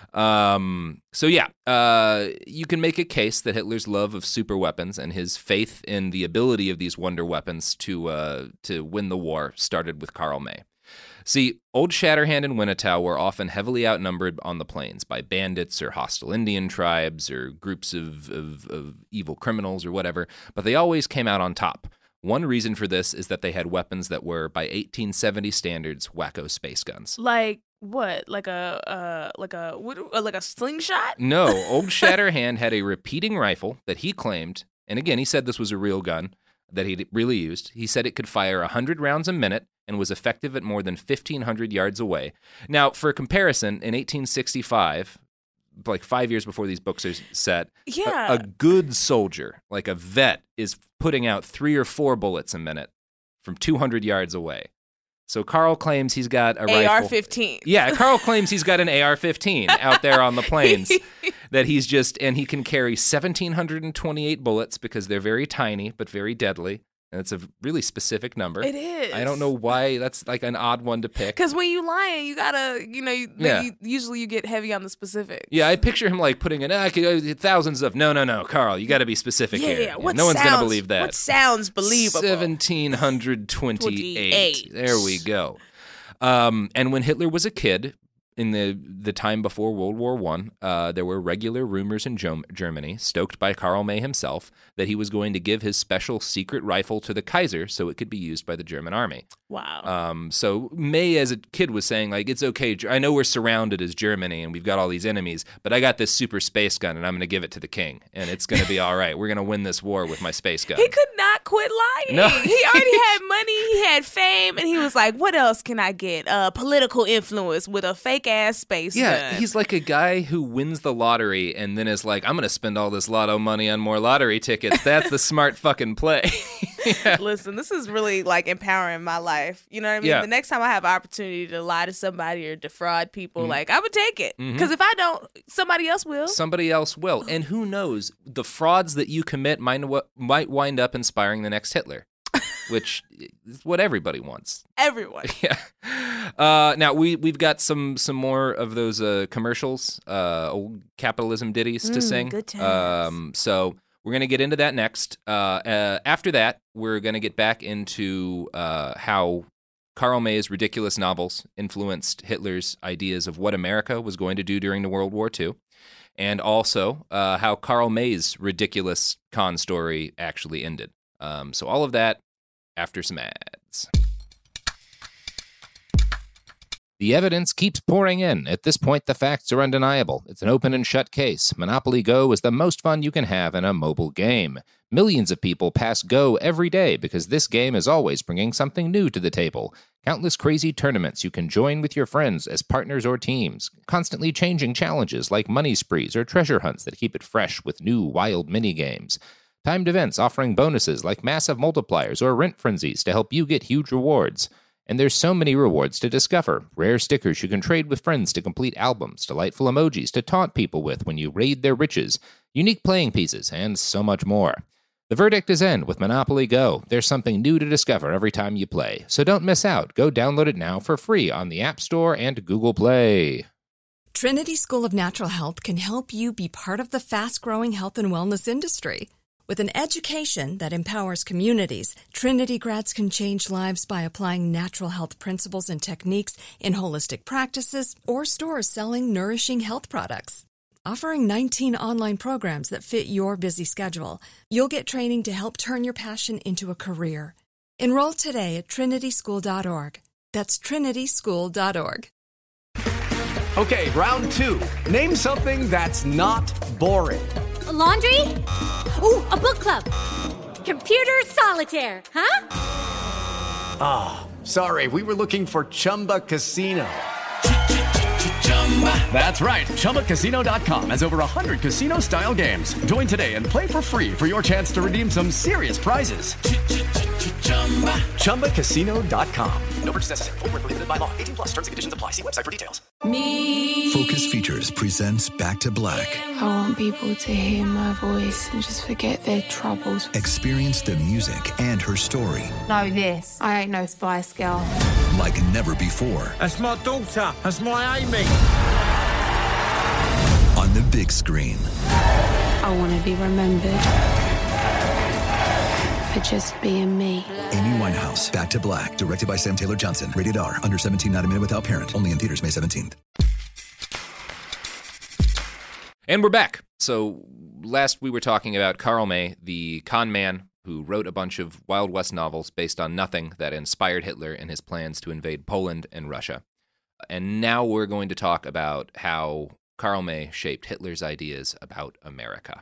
Um, so yeah, uh, you can make a case that Hitler's love of super weapons and his faith in the ability of these wonder weapons to uh, to win the war started with Karl May. See, Old Shatterhand and Winnetow were often heavily outnumbered on the plains by bandits or hostile Indian tribes or groups of, of, of evil criminals or whatever, but they always came out on top. One reason for this is that they had weapons that were, by eighteen seventy standards, wacko space guns. Like what? Like a uh, like a like a slingshot? No, Old Shatterhand had a repeating rifle that he claimed, and again, he said this was a real gun that he really used. He said it could fire one hundred rounds a minute and was effective at more than fifteen hundred yards away. Now, for comparison, in eighteen sixty-five, like five years before these books are set, yeah. a, a good soldier, like a vet, is putting out three or four bullets a minute from two hundred yards away. So Karl claims he's got a, a rifle. A R fifteen. Yeah, Karl claims he's got an A R fifteen out there on the plains that he's just, and he can carry one thousand seven hundred twenty-eight bullets because they're very tiny but very deadly. And it's a really specific number. It is. I don't know why that's like an odd one to pick. Because when you lying, you gotta, you know, you, yeah. you, usually you get heavy on the specifics. Yeah, I picture him like putting in uh, thousands of, no, no, no, Karl, you got to be specific yeah, here. Yeah, what no sounds, one's going to believe that. What sounds believable? one thousand seven hundred twenty-eight. There we go. Um, and when Hitler was a kid, in the, the time before World War One, uh, there were regular rumors in jo- Germany, stoked by Karl May himself, that he was going to give his special secret rifle to the Kaiser so it could be used by the German army. Wow. Um, so May, as a kid, was saying, like, it's okay. I know we're surrounded as Germany and we've got all these enemies, but I got this super space gun and I'm going to give it to the king. And it's going to be all right. We're going to win this war with my space gun. He could not quit lying. No. He already had money. He had fame. And he was like, what else can I get? Uh, political influence with a fake-ass space yeah, gun. Yeah, he's like a guy who wins the lottery and then is like, I'm going to spend all this lotto money on more lottery tickets. That's the smart fucking play. Yeah. Listen, this is really like empowering my life. You know what I mean? Yeah. The next time I have an opportunity to lie to somebody or defraud people, mm-hmm. like I would take it. Because mm-hmm. if I don't, somebody else will. Somebody else will. And who knows, the frauds that you commit might, might wind up inspiring the next Hitler, which is what everybody wants. Everyone. Yeah. Uh, now, we, we've got some some more of those uh, commercials, uh, old capitalism ditties to mm, sing. Good times. Um, so we're going to get into that next. Uh, uh, after that, we're going to get back into uh, how Karl May's ridiculous novels influenced Hitler's ideas of what America was going to do during the World War Two, and also uh, how Karl May's ridiculous con story actually ended. Um, so all of that after some ads. The evidence keeps pouring in. At this point, the facts are undeniable. It's an open and shut case. Monopoly Go is the most fun you can have in a mobile game. Millions of people pass Go every day because this game is always bringing something new to the table. Countless crazy tournaments you can join with your friends as partners or teams. Constantly changing challenges like money sprees or treasure hunts that keep it fresh with new wild mini-games. Timed events offering bonuses like massive multipliers or rent frenzies to help you get huge rewards. And there's so many rewards to discover. Rare stickers you can trade with friends to complete albums, delightful emojis to taunt people with when you raid their riches, unique playing pieces, and so much more. The verdict is in with Monopoly Go. There's something new to discover every time you play. So don't miss out. Go download it now for free on the App Store and Google Play. Trinity School of Natural Health can help you be part of the fast-growing health and wellness industry. With an education that empowers communities, Trinity grads can change lives by applying natural health principles and techniques in holistic practices or stores selling nourishing health products. Offering nineteen online programs that fit your busy schedule, you'll get training to help turn your passion into a career. Enroll today at trinity school dot org. That's trinity school dot org. Okay, round two. Name something that's not boring. A laundry? Ooh, a book club. Computer solitaire, huh? Ah, oh, sorry. We were looking for Chumba Casino. That's right. Chumba Casino dot com has over one hundred casino-style games. Join today and play for free for your chance to redeem some serious prizes. Chumba Casino dot com. No purchase necessary. Void where prohibited by law. eighteen plus terms and conditions apply. See website for details. Me. Focus Features presents Back to Black. I want people to hear my voice and just forget their troubles. Experience the music and her story. Know this. I ain't no Spice Girl. Like never before. That's my daughter. That's my Amy. On the big screen. I want to be remembered for just being me. Amy Winehouse, Back to Black, directed by Sam Taylor Johnson. Rated R, under seventeen, not a minute without parent. Only in theaters May seventeenth. And we're back. So last we were talking about Karl May, the con man who wrote a bunch of Wild West novels based on nothing that inspired Hitler in his plans to invade Poland and Russia. And now we're going to talk about how Karl May shaped Hitler's ideas about America.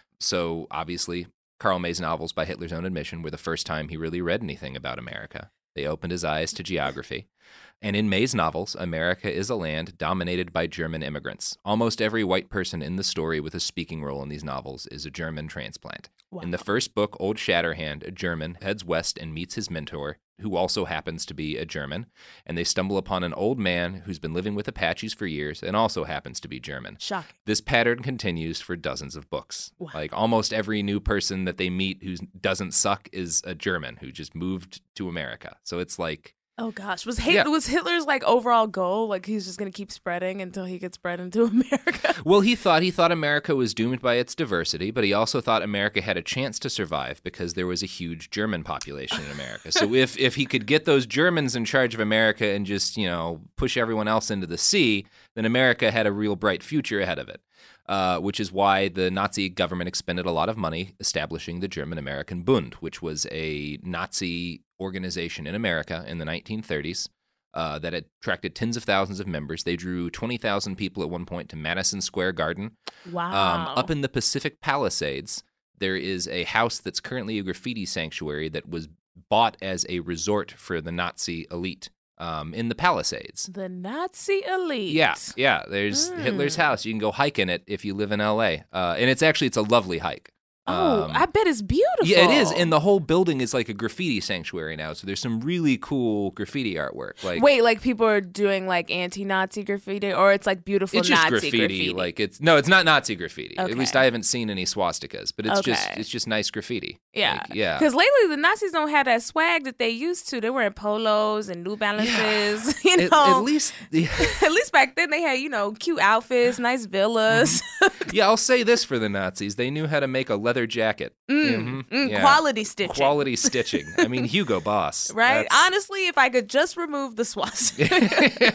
So obviously, Karl May's novels, by Hitler's own admission, were the first time he really read anything about America. They opened his eyes to geography. And in May's novels, America is a land dominated by German immigrants. Almost every white person in the story with a speaking role in these novels is a German transplant. Wow. In the first book, Old Shatterhand, a German, heads west and meets his mentor, who also happens to be a German, and they stumble upon an old man who's been living with Apaches for years and also happens to be German. Shocking. This pattern continues for dozens of books. Wow. Like almost every new person that they meet who doesn't suck is a German who just moved to America. So it's like... Oh gosh, was Hitler, yeah. was Hitler's like overall goal like he's just gonna keep spreading until he gets spread into America? Well, he thought he thought America was doomed by its diversity, but he also thought America had a chance to survive because there was a huge German population in America. So if if he could get those Germans in charge of America and just, you know, push everyone else into the sea, then America had a real bright future ahead of it. Uh, which is why the Nazi government expended a lot of money establishing the German-American Bund, which was a Nazi organization in America in the nineteen thirties uh, that attracted tens of thousands of members. They drew twenty thousand people at one point to Madison Square Garden. Wow. Um, up in the Pacific Palisades, there is a house that's currently a graffiti sanctuary that was bought as a resort for the Nazi elite. Um, in the Palisades. The Nazi elite. Yeah, yeah. There's mm. Hitler's house. You can go hike in it if you live in L A. Uh, and it's actually, it's a lovely hike. Oh, um, I bet it's beautiful. Yeah, it is. And the whole building is like a graffiti sanctuary now. So there's some really cool graffiti artwork. Like, wait, like people are doing like anti-Nazi graffiti, or it's like beautiful it's just Nazi graffiti, graffiti? Like it's no, it's not Nazi graffiti. Okay. At least I haven't seen any swastikas. But it's okay. just it's just nice graffiti. Yeah, like, yeah. Because lately the Nazis don't have that swag that they used to. They were in polos and New Balances. Yeah. You know, at, at least the... at least back then they had, you know, cute outfits, nice villas. Mm-hmm. Yeah, I'll say this for the Nazis: they knew how to make a leather jacket. Mm, mm-hmm. mm, yeah. Quality stitching. Quality stitching. I mean, Hugo Boss. Right? That's... Honestly, if I could just remove the swastika.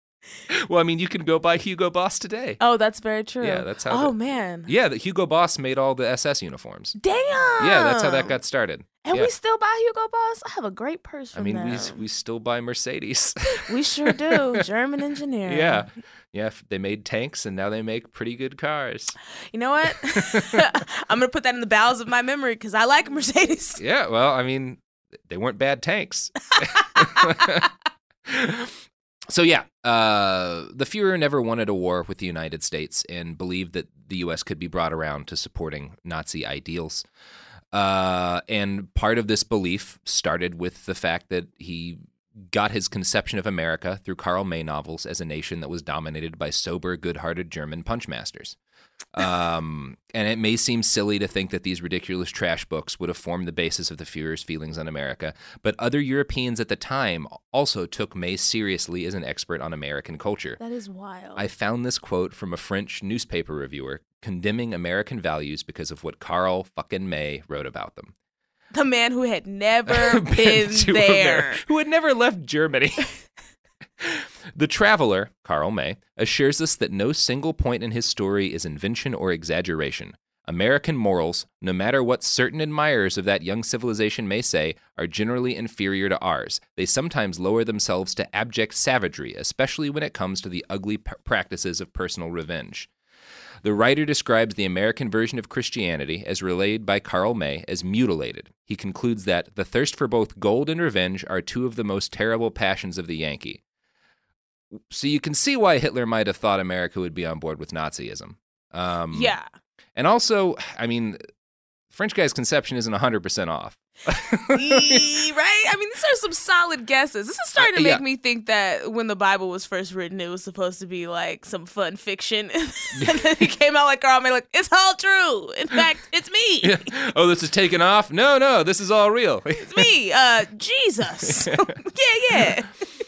Well, I mean, you can go buy Hugo Boss today. Oh, that's very true. Yeah, that's how. Oh, the... man. Yeah, the Hugo Boss made all the S S uniforms. Damn. Yeah, that's how that got started. And yeah. we still buy Hugo Boss? I have a great purse from I mean, them. we we still buy Mercedes. We sure do. German engineering. Yeah. Yeah, they made tanks, and now they make pretty good cars. You know what? I'm going to put that in the bowels of my memory because I like Mercedes. Yeah, well, I mean, they weren't bad tanks. So yeah, uh, the Fuhrer never wanted a war with the United States and believed that the U S could be brought around to supporting Nazi ideals. Uh, and part of this belief started with the fact that he got his conception of America through Karl May novels as a nation that was dominated by sober, good-hearted German punchmasters. Um, and it may seem silly to think that these ridiculous trash books would have formed the basis of the Fuhrer's feelings on America, but other Europeans at the time also took May seriously as an expert on American culture. That is wild. I found this quote from a French newspaper reviewer condemning American values because of what Karl fucking May wrote about them. The man who had never been, been there. America, who had never left Germany. The Traveler, Karl May, assures us that no single point in his story is invention or exaggeration. American morals, no matter what certain admirers of that young civilization may say, are generally inferior to ours. They sometimes lower themselves to abject savagery, especially when it comes to the ugly p- practices of personal revenge. The writer describes the American version of Christianity, as relayed by Karl May, as mutilated. He concludes that the thirst for both gold and revenge are two of the most terrible passions of the Yankee. So you can see why Hitler might have thought America would be on board with Nazism. Um, yeah. And also, I mean, French guy's conception isn't one hundred percent off. Right? I mean, these are some solid guesses. This is starting to Uh, make yeah. me think that when the Bible was first written, it was supposed to be like some fun fiction. And then it came out like Karl May, like, it's all true. In fact, it's me. Yeah. Oh, this is taken off? No, no, this is all real. It's me, uh, Jesus. yeah, yeah.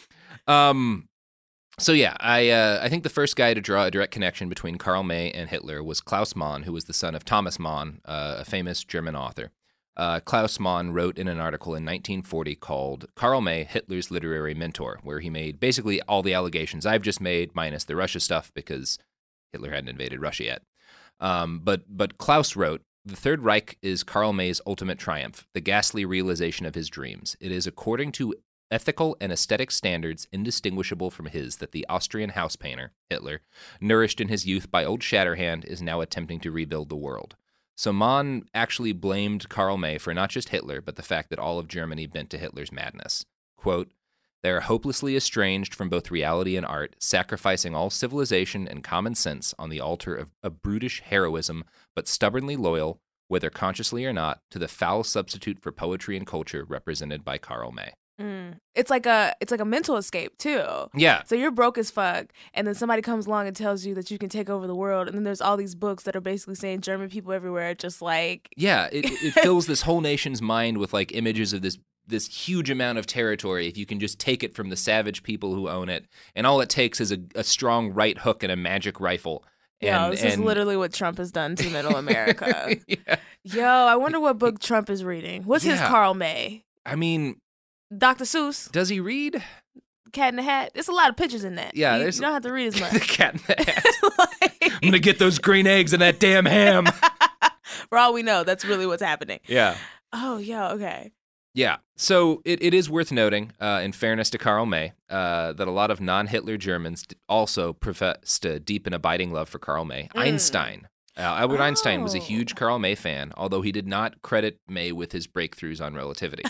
Um, so yeah, I uh, I think the first guy to draw a direct connection between Karl May and Hitler was Klaus Mann, who was the son of Thomas Mann, uh, a famous German author. Uh, Klaus Mann wrote in an article in nineteen forty called Karl May, Hitler's Literary Mentor, where he made basically all the allegations I've just made, minus the Russia stuff, because Hitler hadn't invaded Russia yet. Um, but but Klaus wrote, "The Third Reich is Karl May's ultimate triumph, the ghastly realization of his dreams. It is according to ethical and aesthetic standards indistinguishable from his that the Austrian house painter, Hitler, nourished in his youth by old Shatterhand, is now attempting to rebuild the world." So Mann actually blamed Karl May for not just Hitler, but the fact that all of Germany bent to Hitler's madness. Quote, "They are hopelessly estranged from both reality and art, sacrificing all civilization and common sense on the altar of a brutish heroism, but stubbornly loyal, whether consciously or not, to the foul substitute for poetry and culture represented by Karl May." Mm. It's like a it's like a mental escape too. Yeah. So you're broke as fuck, and then somebody comes along and tells you that you can take over the world, and then there's all these books that are basically saying German people everywhere are just like Yeah, it, it fills this whole nation's mind with like images of this this huge amount of territory if you can just take it from the savage people who own it, and all it takes is a, a strong right hook and a magic rifle. And, Yo, this and... is literally what Trump has done to Middle America. Yeah. Yo, I wonder what book Trump is reading. What's his Yeah. Karl May? I mean, Doctor Seuss, does he read? Cat in the Hat. There's a lot of pictures in that. Yeah, you, there's you don't have to read as the much. Cat in the Hat. I'm gonna get those green eggs and that damn ham. For all we know, that's really what's happening. Yeah. Oh, yeah, okay. Yeah. So it, it is worth noting, uh, in fairness to Karl May, uh, that a lot of non-Hitler Germans also professed a deep and abiding love for Karl May. Mm. Einstein. Uh, Albert Oh. Einstein was a huge Karl May fan, although he did not credit May with his breakthroughs on relativity.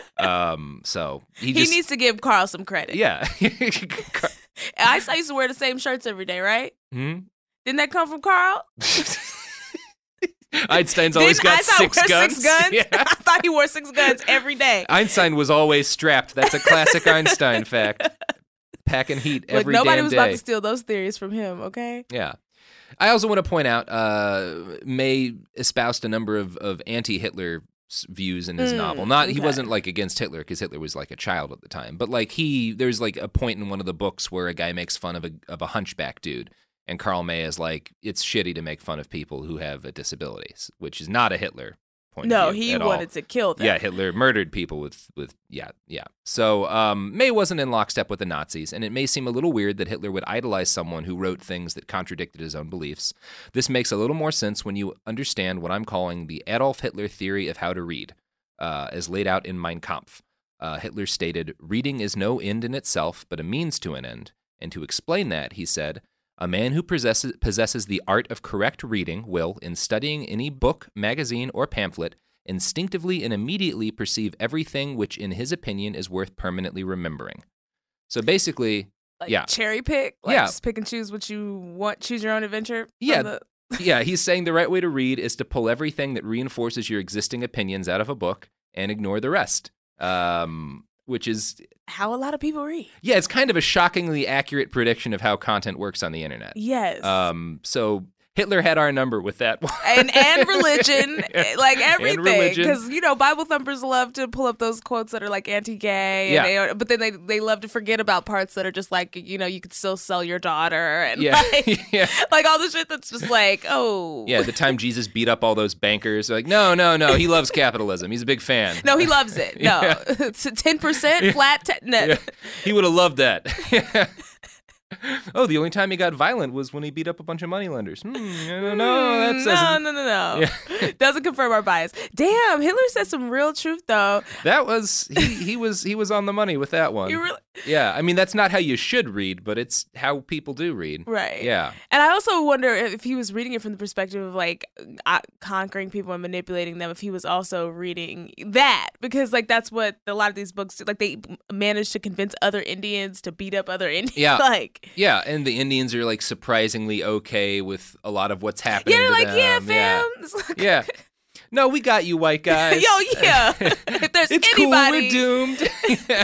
um, so he, He, just, needs to give Carl some credit. Yeah. I, I used to wear the same shirts every day, right? Hmm? Didn't that come from Carl? Einstein's always Didn't got Einstein six wear guns. Six guns? Yeah. I thought he wore six guns every day. Einstein was always strapped. That's a classic Einstein fact. Packing heat Look, every nobody damn was day. about to steal those theories from him, okay? Yeah. I also want to point out uh, May espoused a number of, of anti-Hitler s- views in his Mm, novel. Not He okay. wasn't like against Hitler because Hitler was like a child at the time. But like he, there's like a point in one of the books where a guy makes fun of a of a hunchback dude. And Karl May is like, it's shitty to make fun of people who have a disability, which is not a Hitler point No, of view he at wanted all. to kill them. Yeah, Hitler murdered people with, with yeah, yeah. So um, May wasn't in lockstep with the Nazis, and it may seem a little weird that Hitler would idolize someone who wrote things that contradicted his own beliefs. This makes a little more sense when you understand what I'm calling the Adolf Hitler theory of how to read, uh, as laid out in Mein Kampf. Uh, Hitler stated, "Reading is no end in itself, but a means to an end." And to explain that, he said, "A man who possesses, possesses the art of correct reading will, in studying any book, magazine, or pamphlet, instinctively and immediately perceive everything which, in his opinion, is worth permanently remembering." So basically, Like yeah. cherry pick? Like Yeah. just pick and choose what you want, choose your own adventure? from Yeah. the- yeah, he's saying the right way to read is to pull everything that reinforces your existing opinions out of a book and ignore the rest. Um, which is, How a lot of people read. yeah, it's kind of a shockingly accurate prediction of how content works on the internet. Yes. Um, so Hitler had our number with that one. and and religion, like everything, religion. because you know Bible thumpers love to pull up those quotes that are like anti-gay, Yeah. and they are, but then they they love to forget about parts that are just like, you know, you could still sell your daughter and Yeah. like, Yeah. like all the shit that's just like, oh Yeah, the time Jesus beat up all those bankers, they're like, no, no, no, he loves capitalism. He's a big fan. no, he loves it. No, Yeah. it's ten percent flat. Te- no. Yeah. He would have loved that. Oh, the only time he got violent was when he beat up a bunch of moneylenders. Hmm, I don't know. That no, no, no, no. Yeah. Doesn't confirm our bias. Damn, Hitler said some real truth though. That was he. He was he was on the money with that one. You really? Yeah, I mean that's not how you should read, but it's how people do read. Right. Yeah. And I also wonder if he was reading it from the perspective of like uh, conquering people and manipulating them. If he was also reading that, because like that's what a lot of these books do. Like they managed to convince other Indians to beat up other Indians. Yeah. like yeah, and the Indians are like surprisingly okay with a lot of what's happening. Yeah, to like them. yeah, fam. Yeah. yeah. No, we got you, white guys. Yo, yeah. If there's it's anybody, cool, we're doomed.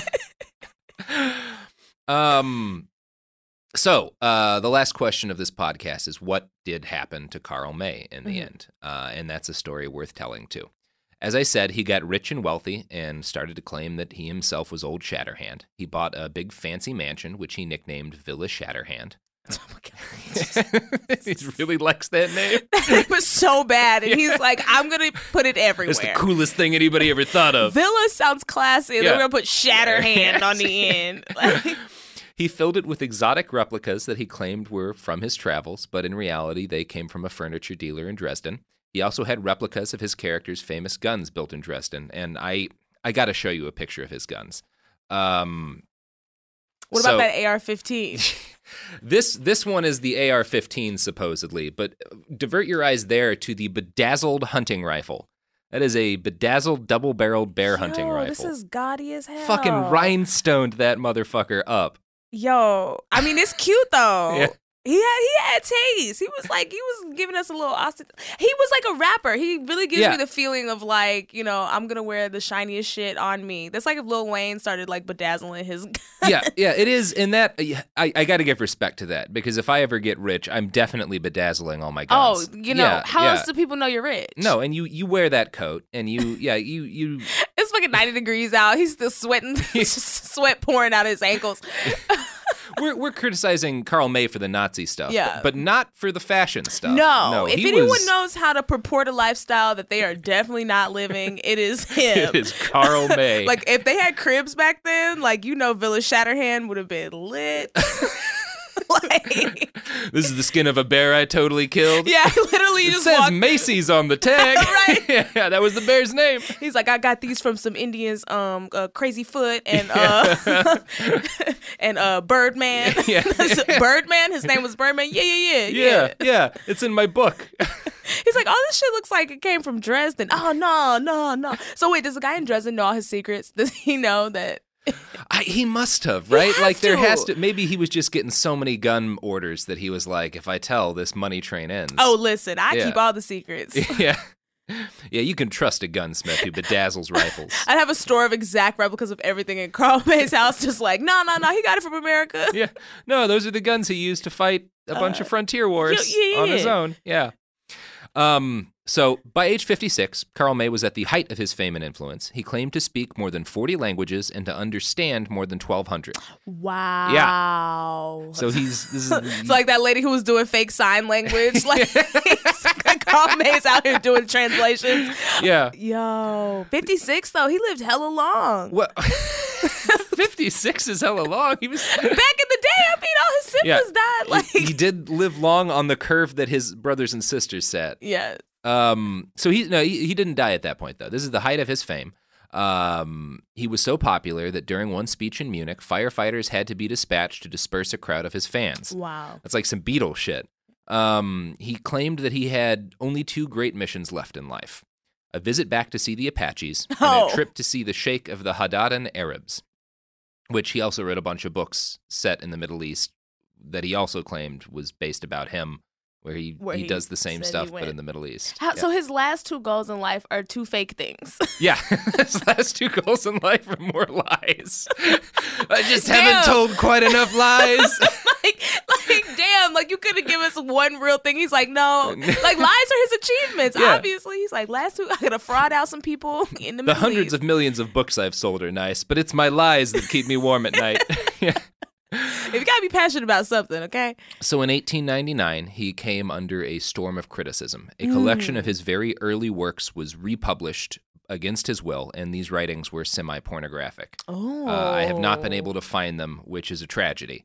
yeah. Um. So, uh, the last question of this podcast is, what did happen to Karl May in the mm-hmm. end? Uh, and that's a story worth telling too. As I said, he got rich and wealthy and started to claim that he himself was Old Shatterhand. He bought a big fancy mansion, which he nicknamed Villa Shatterhand. Oh my God. He really likes that name. That name was so bad. And yeah. he's like, I'm going to put it everywhere. It's the coolest thing anybody ever thought of. Villa sounds classy. And yeah. they're going to put Shatterhand on the end. Like, he filled it with exotic replicas that he claimed were from his travels, but in reality, they came from a furniture dealer in Dresden. He also had replicas of his character's famous guns built in Dresden. And I, I got to show you a picture of his guns. Um... What so, about that A R fifteen? This this one is the A R fifteen, supposedly, but divert your eyes there to the bedazzled hunting rifle. That is a bedazzled double-barreled bear Yo, hunting rifle. This is gaudy as hell. Fucking rhinestoned that motherfucker up. Yo, I mean, it's cute, though. Yeah. He had he had taste. He was like he was giving us a little Austin. He was like a rapper. He really gives yeah. me the feeling of like, you know, I'm gonna wear the shiniest shit on me. That's like if Lil Wayne started like bedazzling his gun. Yeah, yeah, it is. And that I, I got to give respect to that, because if I ever get rich, I'm definitely bedazzling all my guns. Oh, you know, yeah, how yeah. else do people know you're rich? No, and you you wear that coat, and you yeah you you. It's fucking ninety degrees out. He's still sweating, sweat pouring out his ankles. We're we're criticizing Karl May for the Nazi stuff, yeah. but, but not for the fashion stuff. No, no if anyone was... knows how to purport a lifestyle that they are definitely not living, it is him. It is Karl May. Like if they had cribs back then, like you know, Villa Shatterhand would have been lit. Like, this is the skin of a bear I totally killed. Yeah, literally it just says walked... Macy's on the tag. Right. Yeah, that was the bear's name. He's like, I got these from some Indians, um, uh, Crazy Foot and uh, and uh, Birdman. Yeah. Birdman. His name was Birdman. Yeah, yeah, yeah, yeah, yeah. Yeah, it's in my book. He's like, oh, this shit looks like it came from Dresden. Oh no, no, no. So wait, does the guy in Dresden know all his secrets? Does he know that? I, he must have, right? Has like there to. has to. Maybe he was just getting so many gun orders that he was like, if I tell, this money train ends. Oh, listen, I yeah. keep all the secrets. Yeah. Yeah, you can trust a gunsmith who bedazzles rifles. I'd have a store of exact replicas of everything in Karl May's house, just like, no, no, no, he got it from America. Yeah. No, those are the guns he used to fight a bunch uh, of frontier wars yeah, yeah, on yeah. his own. Yeah. Um. So, by age fifty-six, Karl May was at the height of his fame and influence. He claimed to speak more than forty languages and to understand more than twelve hundred. Wow. Yeah. So he's... This is, it's like that lady who was doing fake sign language. Like, Karl May's out here doing translations. Yeah. Yo. fifty-six, though. He lived hella long. What? fifty-six is hella long. He was... Back in the day, I mean, all his siblings yeah. died. Like... He, he did live long on the curve that his brothers and sisters sat. Yeah. Um, so he no he, he didn't die at that point though. This is the height of his fame. Um, he was so popular that during one speech in Munich, firefighters had to be dispatched to disperse a crowd of his fans. Wow, that's like some Beatles shit. Um, he claimed that he had only two great missions left in life: a visit back to see the Apaches oh. and a trip to see the Sheikh of the Hadadan Arabs. Which he also wrote a bunch of books set in the Middle East that he also claimed was based about him. Where he, Where he, he does the same stuff, but went. in the Middle East. How, yeah. So his last two goals in life are two fake things. Yeah, his last two goals in life are more lies. I just damn. haven't told quite enough lies. like, like, damn, like you could have given us one real thing. He's like, no, like lies are his achievements. Yeah. Obviously, he's like, last two, I gotta fraud out some people in the Middle The hundreds East. of millions of books I've sold are nice, but it's my lies that keep me warm at night. Yeah. If you gotta be passionate about something, okay? So in eighteen ninety-nine, he came under a storm of criticism. A collection mm. of his very early works was republished against his will, and these writings were semi-pornographic. Oh. Uh, I have not been able to find them, which is a tragedy. Damn.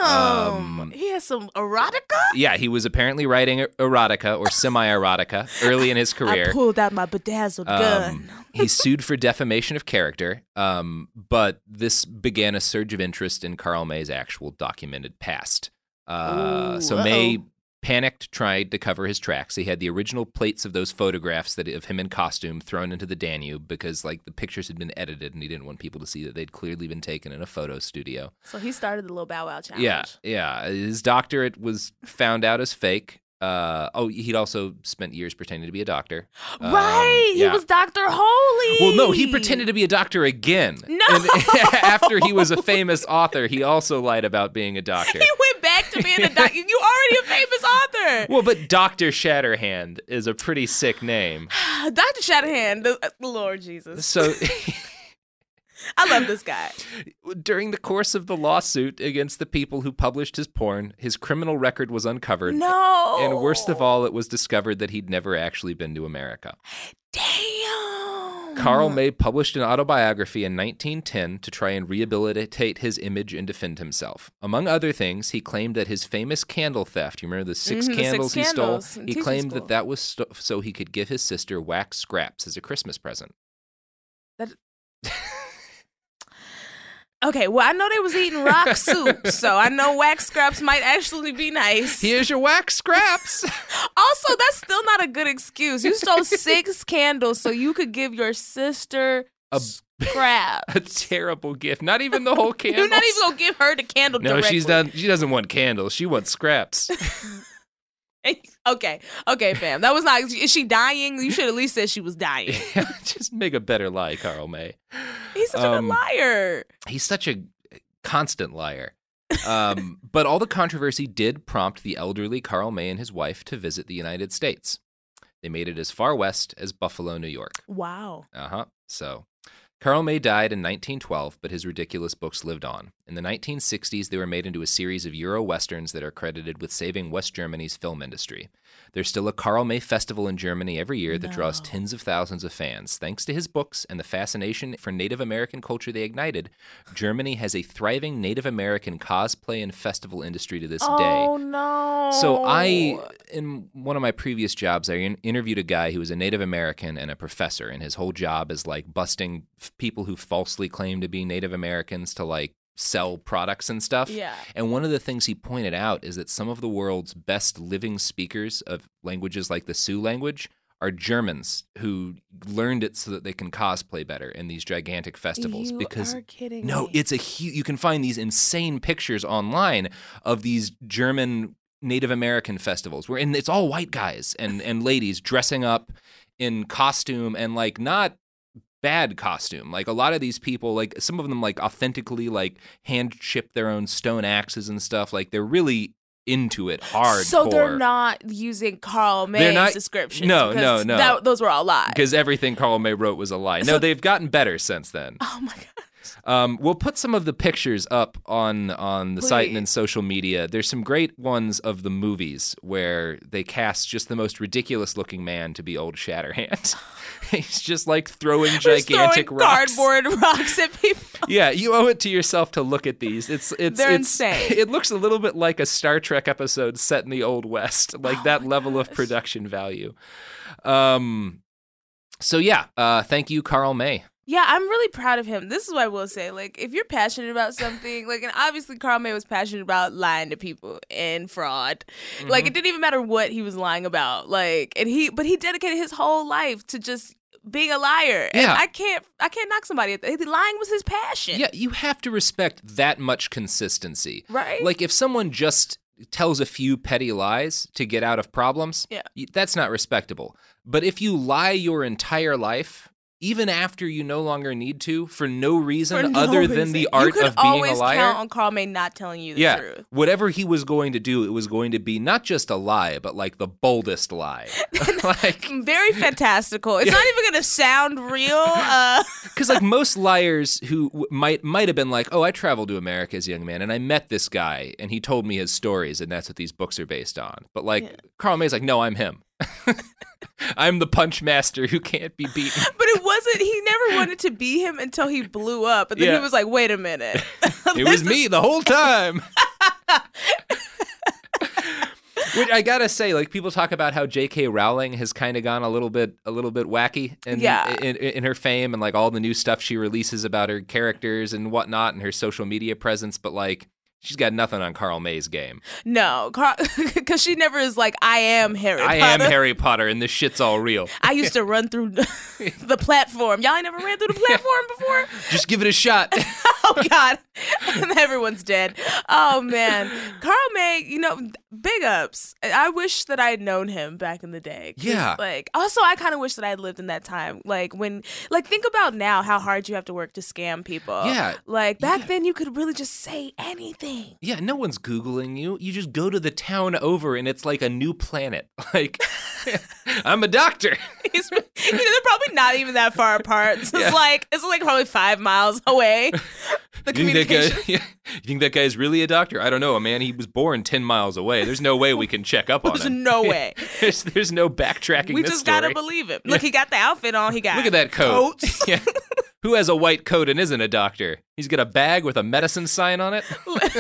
Damn. He has some erotica? Yeah, he was apparently writing er- erotica or semi-erotica early in his career. I pulled out my bedazzled um, gun. He's sued for defamation of character, um, but this began a surge of interest in Karl May's actual documented past. Uh, Ooh, so uh-oh. May panicked, tried to cover his tracks. He had the original plates of those photographs that of him in costume thrown into the Danube because, like, the pictures had been edited, and he didn't want people to see that they'd clearly been taken in a photo studio. So he started the Lil Bow Wow challenge. Yeah, yeah. His doctorate was found out as fake. Uh, oh, he'd also spent years pretending to be a doctor. Right, Um, he yeah. was Doctor Holy. Well, no, he pretended to be a doctor again. No. And after he was a famous author, he also lied about being a doctor. He went back to being a doctor. You already a famous author. Well, but Doctor Shatterhand is a pretty sick name. Doctor Shatterhand, the, the Lord Jesus. So I love this guy. during the course of the lawsuit against the people who published his porn, his criminal record was uncovered. No. And worst of all, it was discovered that he'd never actually been to America. Damn. Karl May published an autobiography in nineteen ten to try and rehabilitate his image and defend himself. Among other things, he claimed that his famous candle theft, you remember the six Mhm, the candles six he stole? candles in He teaching claimed school. that that was st- so he could give his sister wax scraps as a Christmas present. That... Okay, well, I know they was eating rock soup, so I know wax scraps might actually be nice. Here's your wax scraps. Also, that's still not a good excuse. You stole six candles so you could give your sister A, scraps. a terrible gift. Not even the whole candles. You're not even gonna give her the candle No, directly. she's not. She doesn't want candles. She wants scraps. Okay, okay, fam. That was not. Is she dying? You should at least say she was dying. Just make a better lie, Karl May. He's such Um, a liar. He's such a constant liar. Um, but all the controversy did prompt the elderly Karl May and his wife to visit the United States. They made it as far west as Buffalo, New York. Wow. Uh-huh. So Karl May died in nineteen twelve, but his ridiculous books lived on. In the nineteen sixties, they were made into a series of Euro-Westerns that are credited with saving West Germany's film industry. There's still a Karl May festival in Germany every year that No. draws tens of thousands of fans. Thanks to his books and the fascination for Native American culture they ignited, Germany has a thriving Native American cosplay and festival industry to this day. Oh, no. So I, in one of my previous jobs, I in- interviewed a guy who was a Native American and a professor, and his whole job is like busting f- people who falsely claim to be Native Americans to like sell products and stuff. Yeah. And one of the things he pointed out is that some of the world's best living speakers of languages like the Sioux language are Germans who learned it so that they can cosplay better in these gigantic festivals. You because are kidding no, me. it's a huge. You can find these insane pictures online of these German Native American festivals where, and it's all white guys and and ladies dressing up in costume and like not bad costume. Like a lot of these people, like some of them, like authentically like hand chip their own stone axes and stuff. Like they're really into it hard. So they're not using Karl May's They're not- descriptions. no, because no, no. That, those were all lies. Because everything Karl May wrote was a lie. No, So- they've gotten better since then. Oh my god. Um, we'll put some of the pictures up on on the site and in Please. social media. There's some great ones of the movies where they cast just the most ridiculous looking man to be Old Shatterhand. He's just like throwing Just gigantic throwing rocks. cardboard rocks at people. Yeah, you owe it to yourself to look at these. It's it's They're it's insane. It looks a little bit like a Star Trek episode set in the Old West, like Oh that my level of gosh. production value. Um, so yeah, uh, thank you, Karl May. Yeah, I'm really proud of him. This is what I will say. Like, if you're passionate about something, like, and obviously Karl May was passionate about lying to people and fraud. Mm-hmm. Like, it didn't even matter what he was lying about. Like, and he, but he dedicated his whole life to just being a liar. And Yeah. I can't, I can't knock somebody at that. Lying was his passion. Yeah, you have to respect that much consistency. Right? Like if someone just tells a few petty lies to get out of problems, Yeah. y- that's not respectable. But if you lie your entire life, even after you no longer need to, for no reason For no other than reason. the art you could of being always a liar. count on Karl May not telling you the yeah, truth. whatever he was going to do, it was going to be not just a lie, but like the boldest lie. like, Very fantastical. It's not even going to sound real. Uh, because like most liars who w- might might have been like, oh, I traveled to America as a young man and I met this guy and he told me his stories and that's what these books are based on. But like Yeah. Karl May's like, no, I'm him. I'm the punch master who can't be beaten. But it wasn't, he never wanted to be him until he blew up. And then Yeah. he was like, wait a minute. It was me the whole time. Which I gotta say, like people talk about how J K. Rowling has kind of gone a little bit, a little bit wacky in, yeah. in, in in her fame and like all the new stuff she releases about her characters and whatnot and her social media presence. But like, she's got nothing on Carl May's game. No, because she never is like, I am Harry I Potter. am Harry Potter, and this shit's all real. I used to run through the platform. Y'all ain't never ran through the platform before? Just give it a shot. Oh, God. Everyone's dead. Oh, man. Carl May, you know, big ups. I wish that I had known him back in the day. Yeah. Like, also, I kind of wish that I had lived in that time. Like, when, like, think about now how hard you have to work to scam people. Yeah. Like, back yeah. then, you could really just say anything. Yeah, no one's Googling you. You just go to the town over, and it's like a new planet. Like, I'm a doctor. He's, you know, they're probably not even that far apart. So Yeah. It's like, it's like probably five miles away. The You think, that communication. guy, yeah, you think that guy's really a doctor? I don't know, man. He was born ten miles away. There's no way we can check up on There's him. no way. there's, there's no backtracking We this just story. gotta believe him. Look, he got the outfit on. He got Look at that coat. coats. Yeah. Who has a white coat and isn't a doctor? He's got a bag with a medicine sign on it.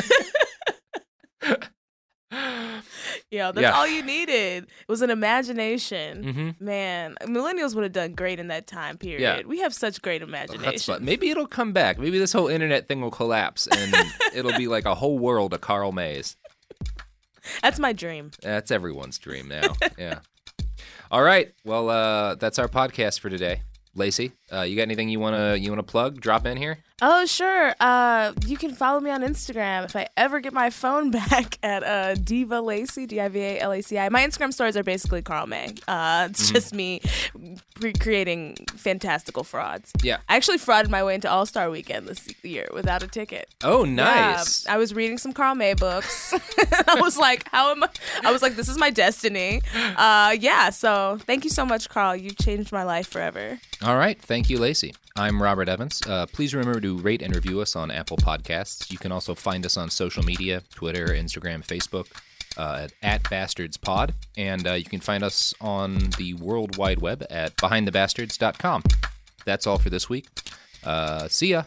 Yeah, that's Yeah. all you needed. It was an imagination. Mm-hmm. Man, millennials would have done great in that time period. Yeah. We have such great That's imaginations. fun. Maybe it'll come back. Maybe this whole internet thing will collapse and it'll be like a whole world of Carl Mays. That's my dream. That's everyone's dream now. Yeah. All right. Well, uh, that's our podcast for today. Lacey, uh, you got anything you wanna you wanna plug? Drop in here. Oh, sure. Uh, you can follow me on Instagram if I ever get my phone back at uh, Diva Lacey, D I V A L A C I. My Instagram stories are basically Carl May. Uh, it's Mm-hmm. just me re- creating fantastical frauds. Yeah. I actually frauded my way into All-Star Weekend this year without a ticket. Oh, nice. Yeah, I was reading some Carl May books. I was like, how am I? I was like, this is my destiny. Uh, yeah, so thank you so much, Carl. You've changed my life forever. All right. Thank you, Lacey. I'm Robert Evans. Uh, please remember to rate and review us on Apple Podcasts. You can also find us on social media, Twitter, Instagram, Facebook, uh, at, at BastardsPod. And uh, you can find us on the World Wide Web at behind the bastards dot com. That's all for this week. Uh, see ya.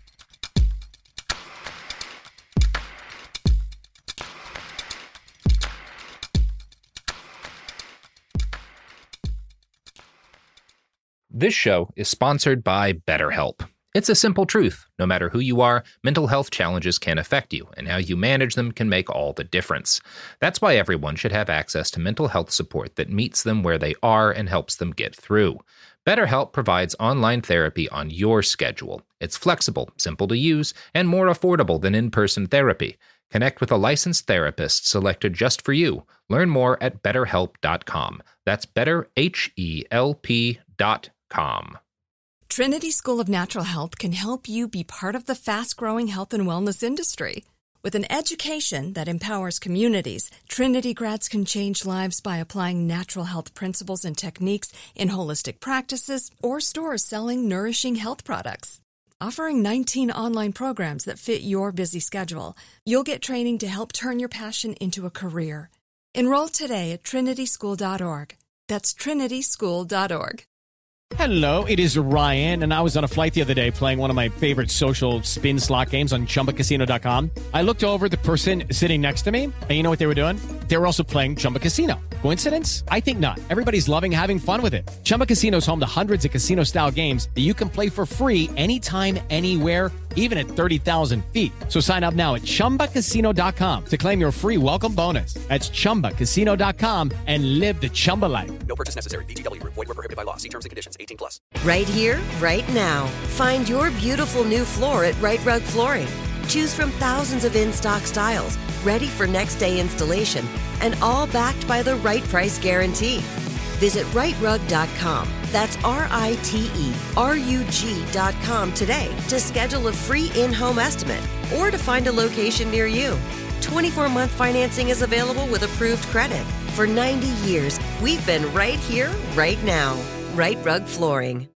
This show is sponsored by BetterHelp. It's a simple truth. No matter who you are, mental health challenges can affect you, and how you manage them can make all the difference. That's why everyone should have access to mental health support that meets them where they are and helps them get through. BetterHelp provides online therapy on your schedule. It's flexible, simple to use, and more affordable than in-person therapy. Connect with a licensed therapist selected just for you. Learn more at better help dot com. That's better H E L P dot com. Trinity School of Natural Health can help you be part of the fast-growing health and wellness industry. With an education that empowers communities, Trinity grads can change lives by applying natural health principles and techniques in holistic practices or stores selling nourishing health products. Offering nineteen online programs that fit your busy schedule, you'll get training to help turn your passion into a career. Enroll today at trinity school dot org. That's trinity school dot org. Hello, it is Ryan, and I was on a flight the other day playing one of my favorite social spin slot games on chumba casino dot com. I looked over at the person sitting next to me, and you know what they were doing? They were also playing Chumba Casino. Coincidence? I think not. Everybody's loving having fun with it. Chumba Casino is home to hundreds of casino-style games that you can play for free anytime, anywhere, even at thirty thousand feet. So sign up now at chumba casino dot com to claim your free welcome bonus. That's chumba casino dot com and live the Chumba life. No purchase necessary. V G W. Void where prohibited by law. See terms and conditions. eighteen plus. Right here, right now. Find your beautiful new floor at Right Rug Flooring. Choose from thousands of in-stock styles, ready for next day installation, and all backed by the right price guarantee. Visit right rug dot com. That's R I T E R U G dot com today to schedule a free in-home estimate or to find a location near you. twenty-four month financing is available with approved credit. For ninety years, we've been right here, right now. Right Rug Flooring.